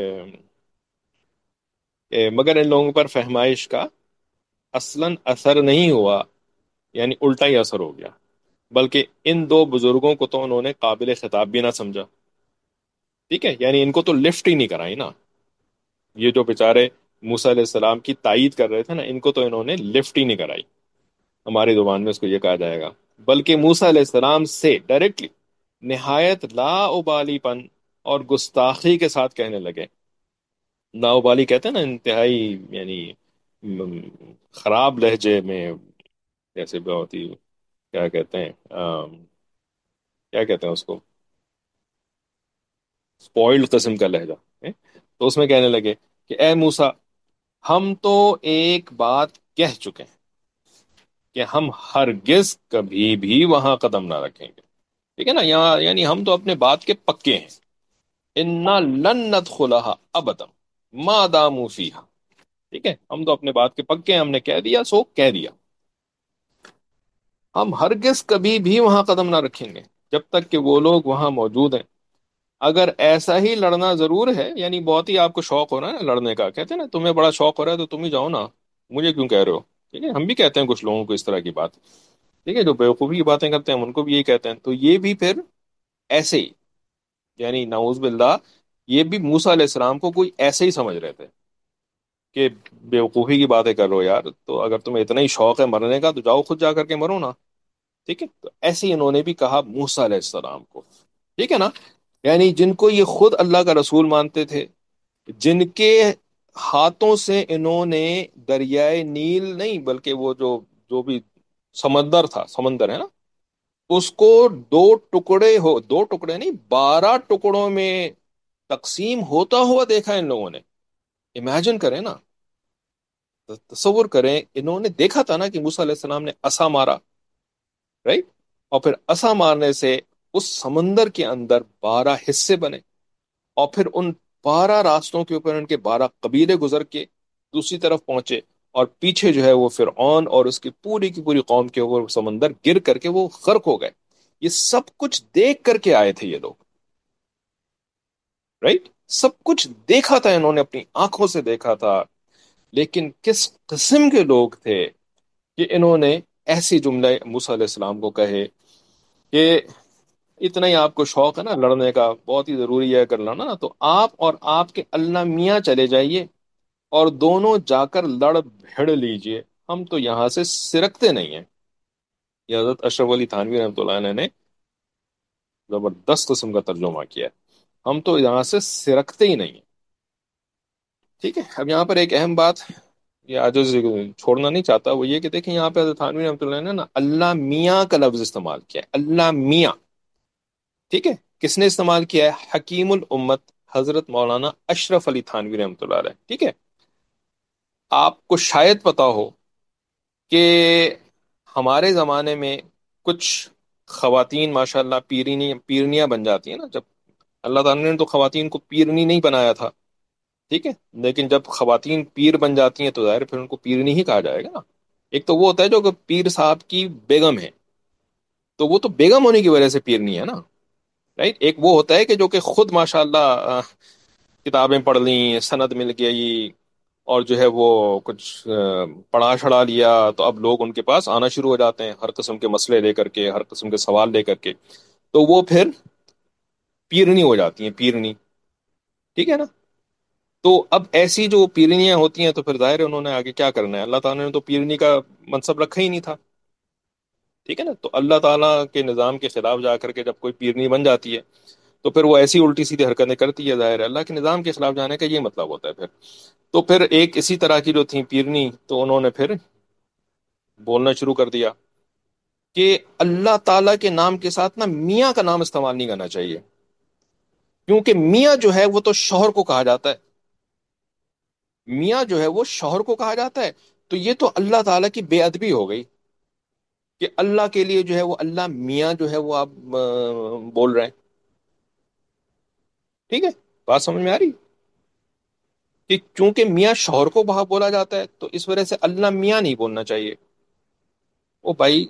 کہ مگر ان لوگوں پر فہمائش کا اصلاً اثر نہیں ہوا، یعنی الٹا ہی اثر ہو گیا، بلکہ ان دو بزرگوں کو تو انہوں نے قابل خطاب بھی نہ سمجھا، ٹھیک ہے، یعنی ان کو تو لفٹ ہی نہیں کرائی نا، یہ جو بیچارے موسیٰ علیہ السلام کی تائید کر رہے تھے نا، ان کو تو انہوں نے لفٹ ہی نہیں کرائی، ہماری زبان میں اس کو یہ کہا جائے گا، بلکہ موسیٰ علیہ السلام سے ڈائریکٹلی نہایت لا ابالی پن اور گستاخی کے ساتھ کہنے لگے۔ لا ابالی کہتے ہیں نا انتہائی، یعنی خراب لہجے میں، جیسے بہت ہی کیا کہتے ہیں، کیا کہتے ہیں اس کو، اسپوائلڈ قسم کا لہجہ ہے۔ تو اس میں کہنے لگے کہ اے موسیٰ، ہم تو ایک بات کہہ چکے ہیں کہ ہم ہرگز کبھی بھی وہاں قدم نہ رکھیں گے، ٹھیک ہے نا، یہاں یعنی ہم تو اپنے بات کے پکے ہیں، انا لن ندخلها ابدا ما داموا فیہا، ٹھیک ہے، ہم تو اپنے بات کے پکے ہیں، ہم نے کہہ دیا سو کہہ دیا، ہم ہرگز کبھی بھی وہاں قدم نہ رکھیں گے جب تک کہ وہ لوگ وہاں موجود ہیں، اگر ایسا ہی لڑنا ضرور ہے، یعنی بہت ہی آپ کو شوق ہو رہا ہے نا لڑنے کا، کہتے ہیں نا تمہیں بڑا شوق ہو رہا ہے تو تم ہی جاؤ نا، مجھے کیوں کہہ رہے ہو، ٹھیک ہے، ہم بھی کہتے ہیں کچھ لوگوں کو اس طرح کی بات، ٹھیک ہے، جو بیوقوفی کی باتیں کرتے ہیں ہم ان کو بھی یہی کہتے ہیں، تو یہ بھی پھر ایسے ہی، یعنی نعوذ باللہ، یہ بھی موسیٰ علیہ السلام کو کوئی ایسے ہی سمجھ رہے تھے کہ بیوقوفی کی باتیں کر رہو یار، تو اگر تمہیں اتنا ہی شوق ہے مرنے کا تو جاؤ خود جا کر کے مرو نا، ٹھیک ہے، تو ایسے ہی انہوں نے بھی کہا موسیٰ علیہ السلام کو، ٹھیک ہے نا، یعنی جن کو یہ خود اللہ کا رسول مانتے تھے، جن کے ہاتھوں سے انہوں نے دریائے نیل نہیں بلکہ وہ جو جو بھی سمندر تھا، سمندر ہے نا، اس کو دو ٹکڑے نہیں 12 ٹکڑوں میں تقسیم ہوتا ہوا دیکھا ان لوگوں نے۔ امیجن کریں نا، تصور کریں، انہوں نے دیکھا تھا نا کہ موسیٰ علیہ السلام نے عصا مارا، رائٹ؟ اور پھر عصا مارنے سے اس سمندر کے اندر 12 حصے بنے، اور پھر ان 12 راستوں کے اوپر ان کے 12 قبیلے گزر کے دوسری طرف پہنچے، اور پیچھے جو ہے وہ فرعون اور اس کی پوری قوم کے اوپر سمندر گر کر کے وہ غرق ہو گئے۔ یہ سب کچھ دیکھ کر کے آئے تھے یہ لوگ، رائٹ؟ سب کچھ دیکھا تھا، انہوں نے اپنی آنکھوں سے دیکھا تھا۔ لیکن کس قسم کے لوگ تھے کہ انہوں نے ایسی جملے موسیٰ علیہ السلام کو کہے کہ اتنا ہی آپ کو شوق ہے نا لڑنے کا، بہت ہی ضروری ہے اگر لڑنا نا تو آپ اور آپ کے اللہ میاں چلے جائیے اور دونوں جا کر لڑ بھڑ لیجئے، ہم تو یہاں سے سرکتے نہیں ہیں۔ یہ حضرت اشرف علی تھانوی رحمۃ اللہ علیہ نے زبردست قسم کا ترجمہ کیا ہے، ہم تو یہاں سے سرکتے ہی نہیں ہیں۔ ٹھیک ہے، اب یہاں پر ایک اہم بات یہ آج چھوڑنا نہیں چاہتا، وہ یہ کہ دیکھیں یہاں پہ حضرت تھانوی رحمۃ اللہ نے نا اللہ میاں کا لفظ استعمال کیا ہے، اللہ میاں۔ ٹھیک ہے، کس نے استعمال کیا ہے؟ حکیم الامت حضرت مولانا اشرف علی تھانوی رحمۃ اللہ علیہ۔ ٹھیک ہے، آپ کو شاید پتا ہو کہ ہمارے زمانے میں کچھ خواتین ماشاء اللہ پیرنیاں بن جاتی ہیں نا، جب اللہ تعالیٰ نے تو خواتین کو پیرنی نہیں بنایا تھا، ٹھیک ہے، لیکن جب خواتین پیر بن جاتی ہیں تو ظاہر ہے پھر ان کو پیرنی ہی کہا جائے گا نا۔ ایک تو وہ ہوتا ہے جو کہ پیر صاحب کی بیگم ہے، تو وہ تو بیگم ہونے کی وجہ سے پیرنی ہے نا، رائٹ؟ ایک وہ ہوتا ہے کہ جو کہ خود ماشاء اللہ کتابیں پڑھ لیں، سند مل گئی، اور جو ہے وہ کچھ پڑھا چھڑا لیا، تو اب لوگ ان کے پاس آنا شروع ہو جاتے ہیں ہر قسم کے مسئلے لے کر کے، ہر قسم کے سوال لے کر کے، تو وہ پھر پیرنی ہو جاتی ہیں، پیرنی۔ ٹھیک ہے نا؟ تو اب ایسی جو پیرنیاں ہوتی ہیں تو پھر ظاہر ہے انہوں نے آگے کیا کرنا ہے، اللہ تعالیٰ نے تو پیرنی کا منصب رکھا ہی نہیں تھا۔ ٹھیک ہے نا؟ تو اللہ تعالیٰ کے نظام کے خلاف جا کر کے جب کوئی پیرنی بن جاتی ہے تو پھر وہ ایسی الٹی سیدھی حرکتیں کرتی ہے، ظاہر ہے اللہ کے نظام کے خلاف جانے کا یہ مطلب ہوتا ہے پھر۔ تو پھر ایک اسی طرح کی جو تھی پیرنی، تو انہوں نے پھر بولنا شروع کر دیا کہ اللہ تعالیٰ کے نام کے ساتھ نا میاں کا نام استعمال نہیں کرنا چاہیے، کیونکہ میاں جو ہے وہ تو شوہر کو کہا جاتا ہے، میاں جو ہے وہ شوہر کو کہا جاتا ہے، تو یہ تو اللہ تعالیٰ کی بے ادبی ہو گئی کہ اللہ کے لیے جو ہے وہ اللہ میاں جو ہے وہ آپ بول رہے ہیں۔ ٹھیک ہے، بات سمجھ میں آ رہی؟ کہ چونکہ میاں شوہر کو وہاں بولا جاتا ہے تو اس وجہ سے اللہ میاں نہیں بولنا چاہیے۔ او بھائی،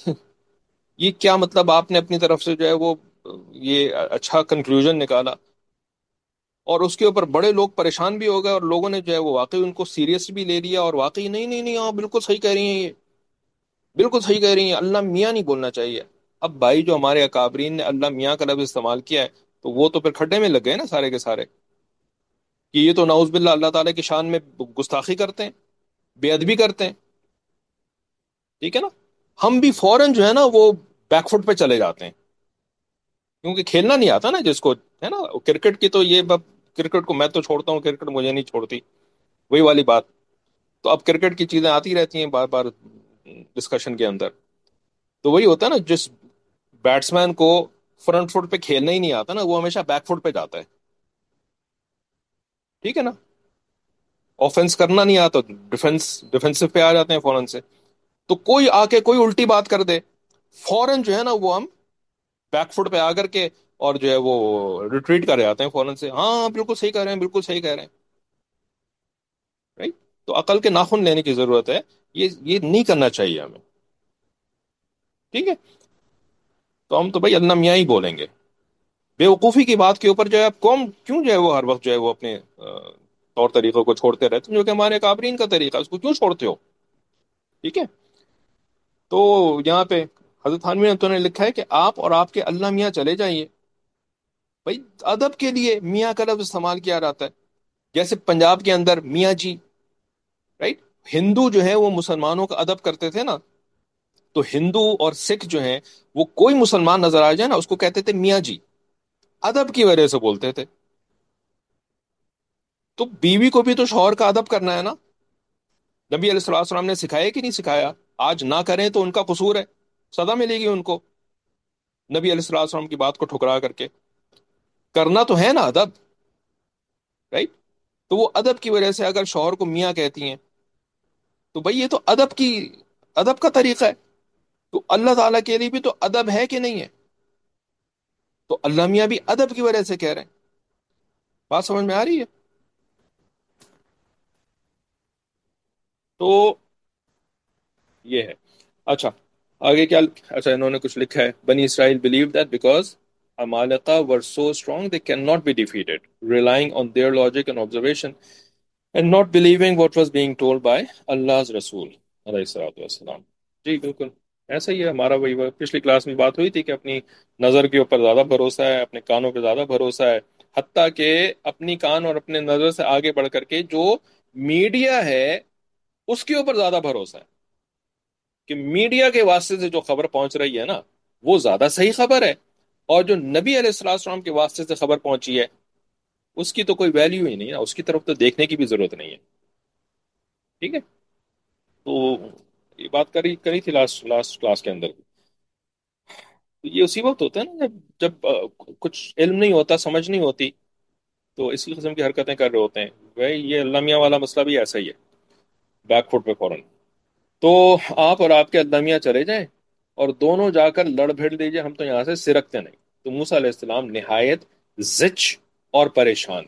یہ کیا مطلب آپ نے اپنی طرف سے جو ہے وہ یہ اچھا کنکلوژن نکالا، اور اس کے اوپر بڑے لوگ پریشان بھی ہو گئے، اور لوگوں نے جو ہے وہ واقعی ان کو سیریس بھی لے لیا، اور واقعی نہیں نہیں نہیں، ہاں بالکل صحیح کہہ رہی ہیں، یہ بالکل صحیح کہہ رہی ہیں، اللہ میاں نہیں بولنا چاہیے۔ اب بھائی جو ہمارے اکابرین نے اللہ میاں کا لفظ استعمال کیا ہے تو وہ تو پھر کھڈے میں لگ گئے نا سارے کے سارے، کہ یہ تو نعوذ باللہ اللہ تعالیٰ کی شان میں گستاخی کرتے ہیں، بے ادبی کرتے ہیں۔ ٹھیک ہے نا؟ ہم بھی فوراً جو ہے نا وہ بیک فٹ پہ چلے جاتے ہیں، کیونکہ کھیلنا نہیں آتا نا جس کو، ہے نا؟ کرکٹ کی تو یہ کرکٹ کو میں تو چھوڑتا ہوں، کرکٹ مجھے نہیں چھوڑتی، وہی والی بات۔ تو اب کرکٹ کی چیزیں آتی رہتی ہیں بار بار ڈسکشن کے اندر، تو وہی ہوتا ہے نا، جس بیٹسمین کو فرنٹ فٹ پہ کھیلنا ہی نہیں آتا نا وہ ہمیشہ بیک فٹ پہ جاتا ہے۔ ٹھیک ہے نا؟ آفenس کرنا نہیں آتا ڈیفensive پہ آ جاتے ہیں فوراً سے، تو کوئی آ کے کوئی الٹی بات کر دے، فوراً جو ہے نا وہ ہم بیک فٹ پہ آ کر کے اور جو ہے وہ ریٹریٹ کر جاتے ہیں فوراً سے، ہاں ہاں، بالکل صحیح کہہ رہے ہیں، بالکل صحیح کہہ رہے ہیں، رائٹ؟ تو عقل کے ناخن لینے کی ضرورت ہے، یہ نہیں کرنا چاہیے ہمیں۔ ٹھیک ہے، تو ہم تو بھائی اللہ میاں ہی بولیں گے۔ بے وقوفی کی بات کے اوپر جو ہے آپ قوم کیوں جو ہے وہ ہر وقت جو ہے وہ اپنے طور طریقوں کو چھوڑتے رہتے ہیں، جو کہ ہمارے کابرین کا طریقہ ہے، اس کو کیوں چھوڑتے ہو؟ ٹھیک ہے، تو یہاں پہ حضرت تھانوی نے تو نے لکھا ہے کہ آپ اور آپ کے اللہ میاں چلے جائیے۔ بھائی ادب کے لیے میاں کا لفظ استعمال کیا جاتا ہے، جیسے پنجاب کے اندر میاں جی، رائٹ؟ ہندو جو ہے وہ مسلمانوں کا ادب کرتے تھے نا، تو ہندو اور سکھ جو ہیں وہ کوئی مسلمان نظر آ جائے نا اس کو کہتے تھے میاں جی، ادب کی وجہ سے بولتے تھے۔ تو بیوی کو بھی تو شوہر کا ادب کرنا ہے نا. نبی علیہ الصلوۃ والسلام نے سکھایا کہ نہیں سکھایا؟ آج نہ کریں تو ان کا قصور ہے، سزا ملے گی ان کو، نبی علیہ الصلوۃ والسلام کی بات کو ٹھکرا کر کے. کرنا تو ہے نا ادب، رائٹ؟ تو وہ ادب کی وجہ سے اگر شوہر کو میاں کہتی ہیں تو بھائی یہ تو ادب کا طریقہ ہے. تو اللہ تعالیٰ کے لیے بھی تو ادب ہے کہ نہیں ہے؟ تو اللہ میاں بھی ادب کی وجہ سے کہہ رہے ہیں. بات سمجھ میں آ رہی ہے؟ تو یہ ہے. اچھا، آگے کیا؟ اچھا، انہوں نے کچھ لکھا ہے. بنی اسرائیل believed that because Amalekah were so strong they cannot be defeated, relying on their logic and observation and not believing what was being told by Allah's Rasul علیہ الصلوۃ والسلام. جی بالکل ایسا ہی ہے. ہمارا وہی پچھلی کلاس میں بات ہوئی تھی کہ اپنی نظر کے اوپر زیادہ بھروسہ ہے، اپنے کانوں پہ زیادہ بھروسہ ہے، حتیٰ کہ اپنی کان اور اپنے نظر سے آگے بڑھ کر کے جو میڈیا ہے اس کے اوپر زیادہ بھروسہ ہے، کہ میڈیا کے واسطے سے جو خبر پہنچ رہی ہے نا وہ زیادہ صحیح خبر ہے، اور جو نبی علیہ الصلوۃ والسلام کے واسطے سے خبر پہنچی ہے اس کی تو کوئی ویلیو ہی نہیں ہے، اس کی طرف تو دیکھنے کی بھی ضرورت نہیں ہے. ٹھیک ہے. تو یہ بات کری کری تھی لاسٹ لاسٹ کلاس کے اندر. تو یہ اسی وقت ہوتا ہے نا جب کچھ علم نہیں ہوتا، سمجھ نہیں ہوتی، تو اسی قسم کی حرکتیں کر رہے ہوتے ہیں. بھائی یہ اللہ میاں والا مسئلہ بھی ایسا ہی ہے، بیک فٹ پہ فوراً. تو آپ اور آپ کے الدامیاں چلے جائیں اور دونوں جا کر لڑ بھیڑ دیجئے، ہم تو یہاں سے سرکتے نہیں. تو موسیٰ علیہ السلام نہایت زچ اور پریشان.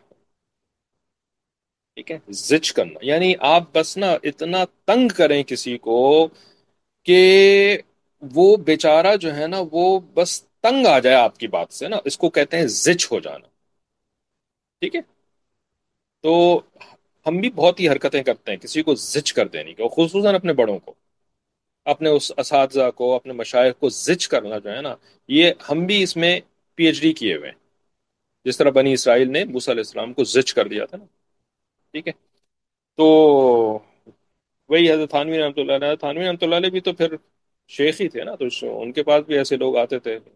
ٹھیک ہے، زچ کرنا یعنی آپ بس نا اتنا تنگ کریں کسی کو کہ وہ بیچارہ جو ہے نا وہ بس تنگ آ جائے آپ کی بات سے نا، اس کو کہتے ہیں زچ ہو جانا. ٹھیک ہے. تو ہم بھی بہت ہی حرکتیں کرتے ہیں کسی کو زچ کر دینے کی، اور خصوصاً اپنے بڑوں کو، اپنے اس اساتذہ کو، اپنے مشائخ کو زچ کرنا جو ہے نا، یہ ہم بھی اس میں پی ایچ ڈی کیے ہوئے ہیں، جس طرح بنی اسرائیل نے موسیٰ علیہ السلام کو زچ کر دیا تھا نا. ٹھیک ہے. تو وہی حضرت تھانوی رحمۃ اللہ علیہ، تھانوی رحمۃ اللہ علیہ بھی تو پھر شیخ ہی تھے نا، تو ان کے پاس بھی ایسے لوگ آتے تھے.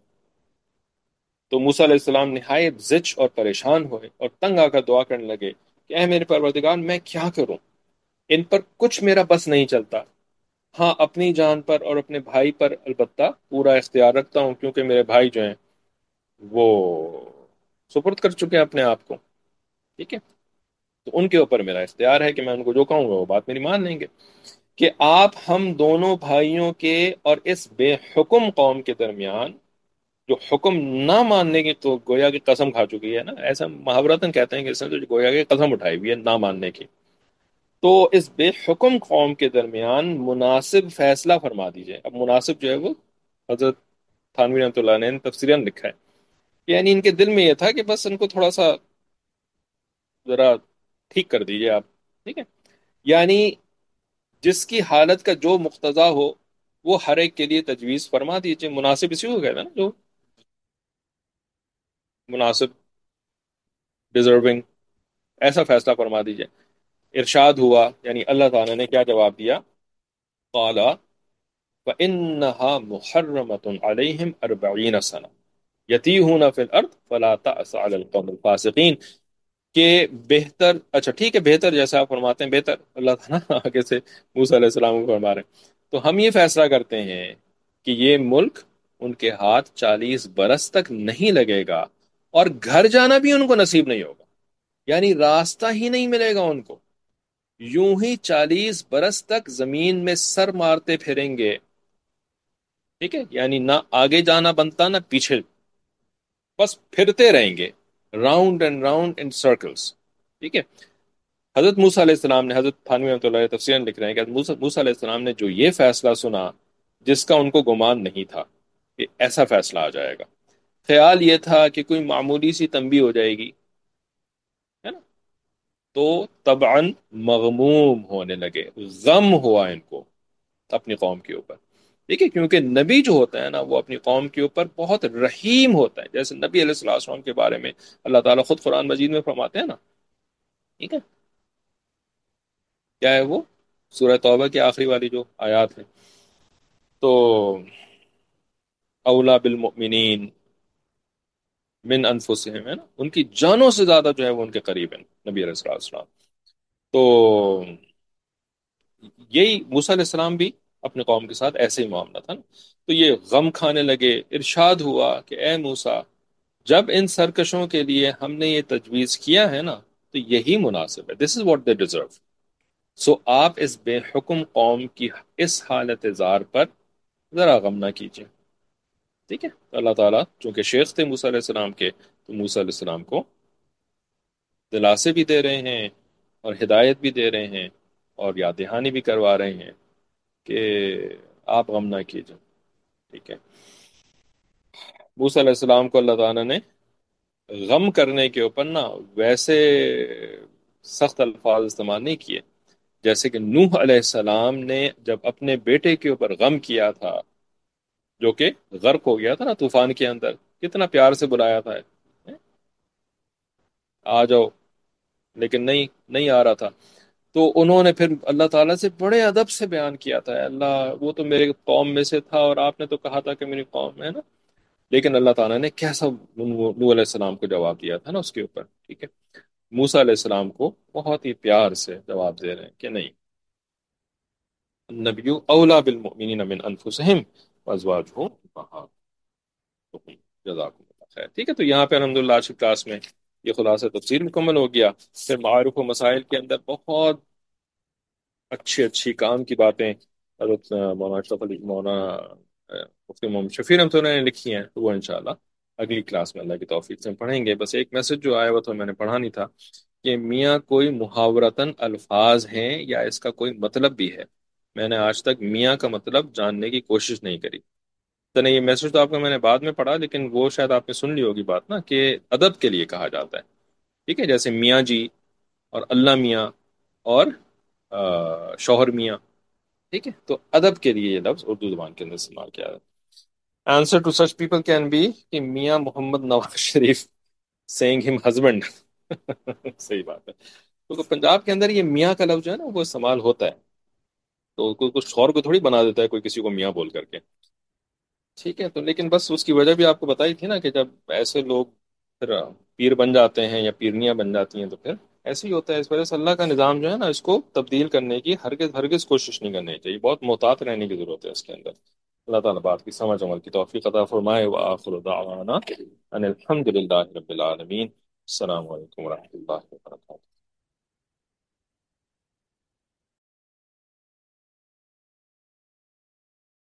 تو موسیٰ علیہ السلام نہایت زچ اور پریشان ہوئے اور تنگ آ کر دعا کرنے لگے کہ اے میرے پروردگار میں کیا کروں، ان پر کچھ میرا بس نہیں چلتا. ہاں اپنی جان پر اور اپنے بھائی پر البتہ پورا اختیار رکھتا ہوں، کیونکہ میرے بھائی جو ہیں وہ سپرد کر چکے ہیں اپنے آپ کو. ٹھیک ہے. تو ان کے اوپر میرا اختیار ہے کہ میں ان کو جو کہوں گا وہ بات میری مان لیں گے. کہ آپ ہم دونوں بھائیوں کے اور اس بے حکم قوم کے درمیان، جو حکم نہ ماننے کی تو گویا کی قسم کھا چکی ہے نا، ایسا محاورتاً کہتے ہیں کہ اس نے تو گویا کی قسم اٹھائی ہوئی ہے نہ ماننے کی. تو اس بے حکم قوم کے درمیان مناسب فیصلہ فرما دیجئے. اب مناسب جو ہے وہ حضرت تھانوی رحمۃ اللہ نے تفسیراً لکھا ہے، یعنی ان کے دل میں یہ تھا کہ بس ان کو تھوڑا سا ذرا ٹھیک کر دیجئے آپ. ٹھیک ہے. یعنی جس کی حالت کا جو مقتضا ہو وہ ہر ایک کے لیے تجویز فرما دیجئے. مناسب اسی کو کہتا ہے نا، جو مناسب، ڈیزرونگ، ایسا فیصلہ فرما دیجئے. ارشاد ہوا، یعنی اللہ تعالیٰ نے کیا جواب دیا؟ قال فإنها محرمة عليهم 40 سنة يتيهون في الأرض فلا تأس على القوم الفاسقين. کہ بہتر، اچھا ٹھیک ہے، بہتر جیسا آپ فرماتے ہیں بہتر، اللہ تعالیٰ آگے سے موسیٰ علیہ السلام کو فرما رہے ہیں. تو ہم یہ فیصلہ کرتے ہیں کہ یہ ملک ان کے ہاتھ 40 برس تک نہیں لگے گا، اور گھر جانا بھی ان کو نصیب نہیں ہوگا، یعنی راستہ ہی نہیں ملے گا ان کو. یوں ہی 40 برس تک زمین میں سر مارتے پھریں گے. ٹھیک ہے. یعنی نہ آگے جانا بنتا نہ پیچھے، بس پھرتے رہیں گے، round and round in circles. ٹھیک ہے. حضرت موسیٰ علیہ السلام نے، حضرت تھانوی رحمۃ اللہ علیہ تفسیر لکھ رہے ہیں کہ حضرت موسیٰ علیہ السلام نے جو یہ فیصلہ سنا جس کا ان کو گمان نہیں تھا کہ ایسا فیصلہ آ جائے گا. خیال یہ تھا کہ کوئی معمولی سی تنبیہ ہو جائے گی، ہے نا. تو طبعاً مغموم ہونے لگے، غم ہوا ان کو اپنی قوم کے اوپر. ٹھیک ہے. کیونکہ نبی جو ہوتا ہے نا وہ اپنی قوم کے اوپر بہت رحیم ہوتا ہے، جیسے نبی علیہ الصلوۃ والسلام کے بارے میں اللہ تعالیٰ خود قرآن مجید میں فرماتے ہیں نا. ٹھیک ہے. کیا ہے وہ؟ سورہ توبہ کی آخری والی جو آیات ہے. تو اولا بالمؤمنین من انفسہم، ہے نا، ان کی جانوں سے زیادہ جو ہے وہ ان کے قریب ہیں نبی علیہ الصلوۃ والسلام. تو یہی موسیٰ علیہ السلام بھی اپنے قوم کے ساتھ ایسے ہی معاملہ تھا نا. تو یہ غم کھانے لگے، ارشاد ہوا کہ اے موسیٰ، جب ان سرکشوں کے لیے ہم نے یہ تجویز کیا ہے نا تو یہی مناسب ہے. دس از واٹ دے ڈیزرو. سو آپ اس بے حکم قوم کی اس حالت زار پر ذرا غم نہ کیجیے. ٹھیک ہے. تو اللہ تعالیٰ چونکہ شیخ تھے موسیٰ علیہ السلام کے، تو موسیٰ علیہ السلام کو دلاسے بھی دے رہے ہیں اور ہدایت بھی دے رہے ہیں اور یاد دہانی بھی کروا رہے ہیں کہ آپ غم نہ کیجیے. ٹھیک ہے. موسیٰ علیہ السلام کو اللہ تعالیٰ نے غم کرنے کے اوپر نا ویسے سخت الفاظ استعمال نہیں کیے جیسے کہ نوح علیہ السلام نے جب اپنے بیٹے کے اوپر غم کیا تھا، جو کہ غرق ہو گیا تھا نا طوفان کے اندر، کتنا پیار سے بلایا تھا، آ جاؤ، لیکن نہیں، نہیں آ رہا تھا. تو انہوں نے پھر اللہ تعالیٰ سے بڑے ادب سے بیان کیا تھا، اللہ وہ تو میرے قوم میں سے تھا اور آپ نے تو کہا تھا کہ میری قوم میں ہے نا. لیکن اللہ تعالیٰ نے کیسا نوح علیہ السلام کو جواب دیا تھا نا اس کے اوپر. ٹھیک ہے. موسیٰ علیہ السلام کو بہت ہی پیار سے جواب دے رہے ہیں کہ نہیں، النبی اولا بالمؤمنین من انفسہم وازواجہ امہاتہم. جزاکم اللہ خیر. ٹھیک ہے. تو یہاں پہ الحمدللہ آج کی کلاس میں یہ خلاصہ تفسیر مکمل ہو گیا. پھر معارف و مسائل کے اندر بہت اچھی اچھی کام کی باتیں حضرت مولانا اشرف علی، مولانا مفتی محمد شفیع رحمۃ اللہ نے لکھی ہیں، تو وہ انشاءاللہ اگلی کلاس میں اللہ کی توفیق سے ہم پڑھیں گے. بس ایک میسج جو آیا ہوا تھا میں نے پڑھا نہیں تھا کہ میاں کوئی محاورتاً الفاظ ہیں یا اس کا کوئی مطلب بھی ہے. میں نے آج تک میاں کا مطلب جاننے کی کوشش نہیں کری. تو نہیں، یہ میسج تو آپ کا میں نے بعد میں پڑھا، لیکن وہ شاید آپ نے سن لی ہوگی بات نا کہ ادب کے لیے کہا جاتا ہے. ٹھیک ہے. جیسے میاں جی اور اللہ میاں اور شوہر میاں. ٹھیک ہے. تو ادب کے لیے یہ لفظ اردو زبان کے اندر استعمال کیا جاتا ہے. Answer to such people can be کہ میاں محمد نواز شریف سینگ ہم ہسبینڈ. صحیح بات ہے. تو پنجاب کے اندر یہ میاں کا لفظ جو ہے نا وہ استعمال ہوتا ہے. تو کوئی کچھ شوہر کو تھوڑی بنا دیتا ہے کوئی کسی کو میاں بول کر کے. ٹھیک ہے. تو لیکن بس اس کی وجہ بھی آپ کو بتائی تھی نا کہ جب ایسے لوگ پھر پیر بن جاتے ہیں یا پیرنیاں بن جاتی ہیں تو پھر ایسے ہی ہوتا ہے. اس وجہ سے اللہ کا نظام جو ہے نا اس کو تبدیل کرنے کی ہرگز ہرگز کوشش نہیں کرنی چاہیے. بہت محتاط رہنے کی ضرورت ہے اس کے اندر. اللہ تعالیٰ بات کی سمجھ عمل کی توفیق عطا فرمائے. وآخر دعوانا ان الحمد للہ رب العالمین. السلام علیکم ورحمۃ اللہ وبرکاتہ.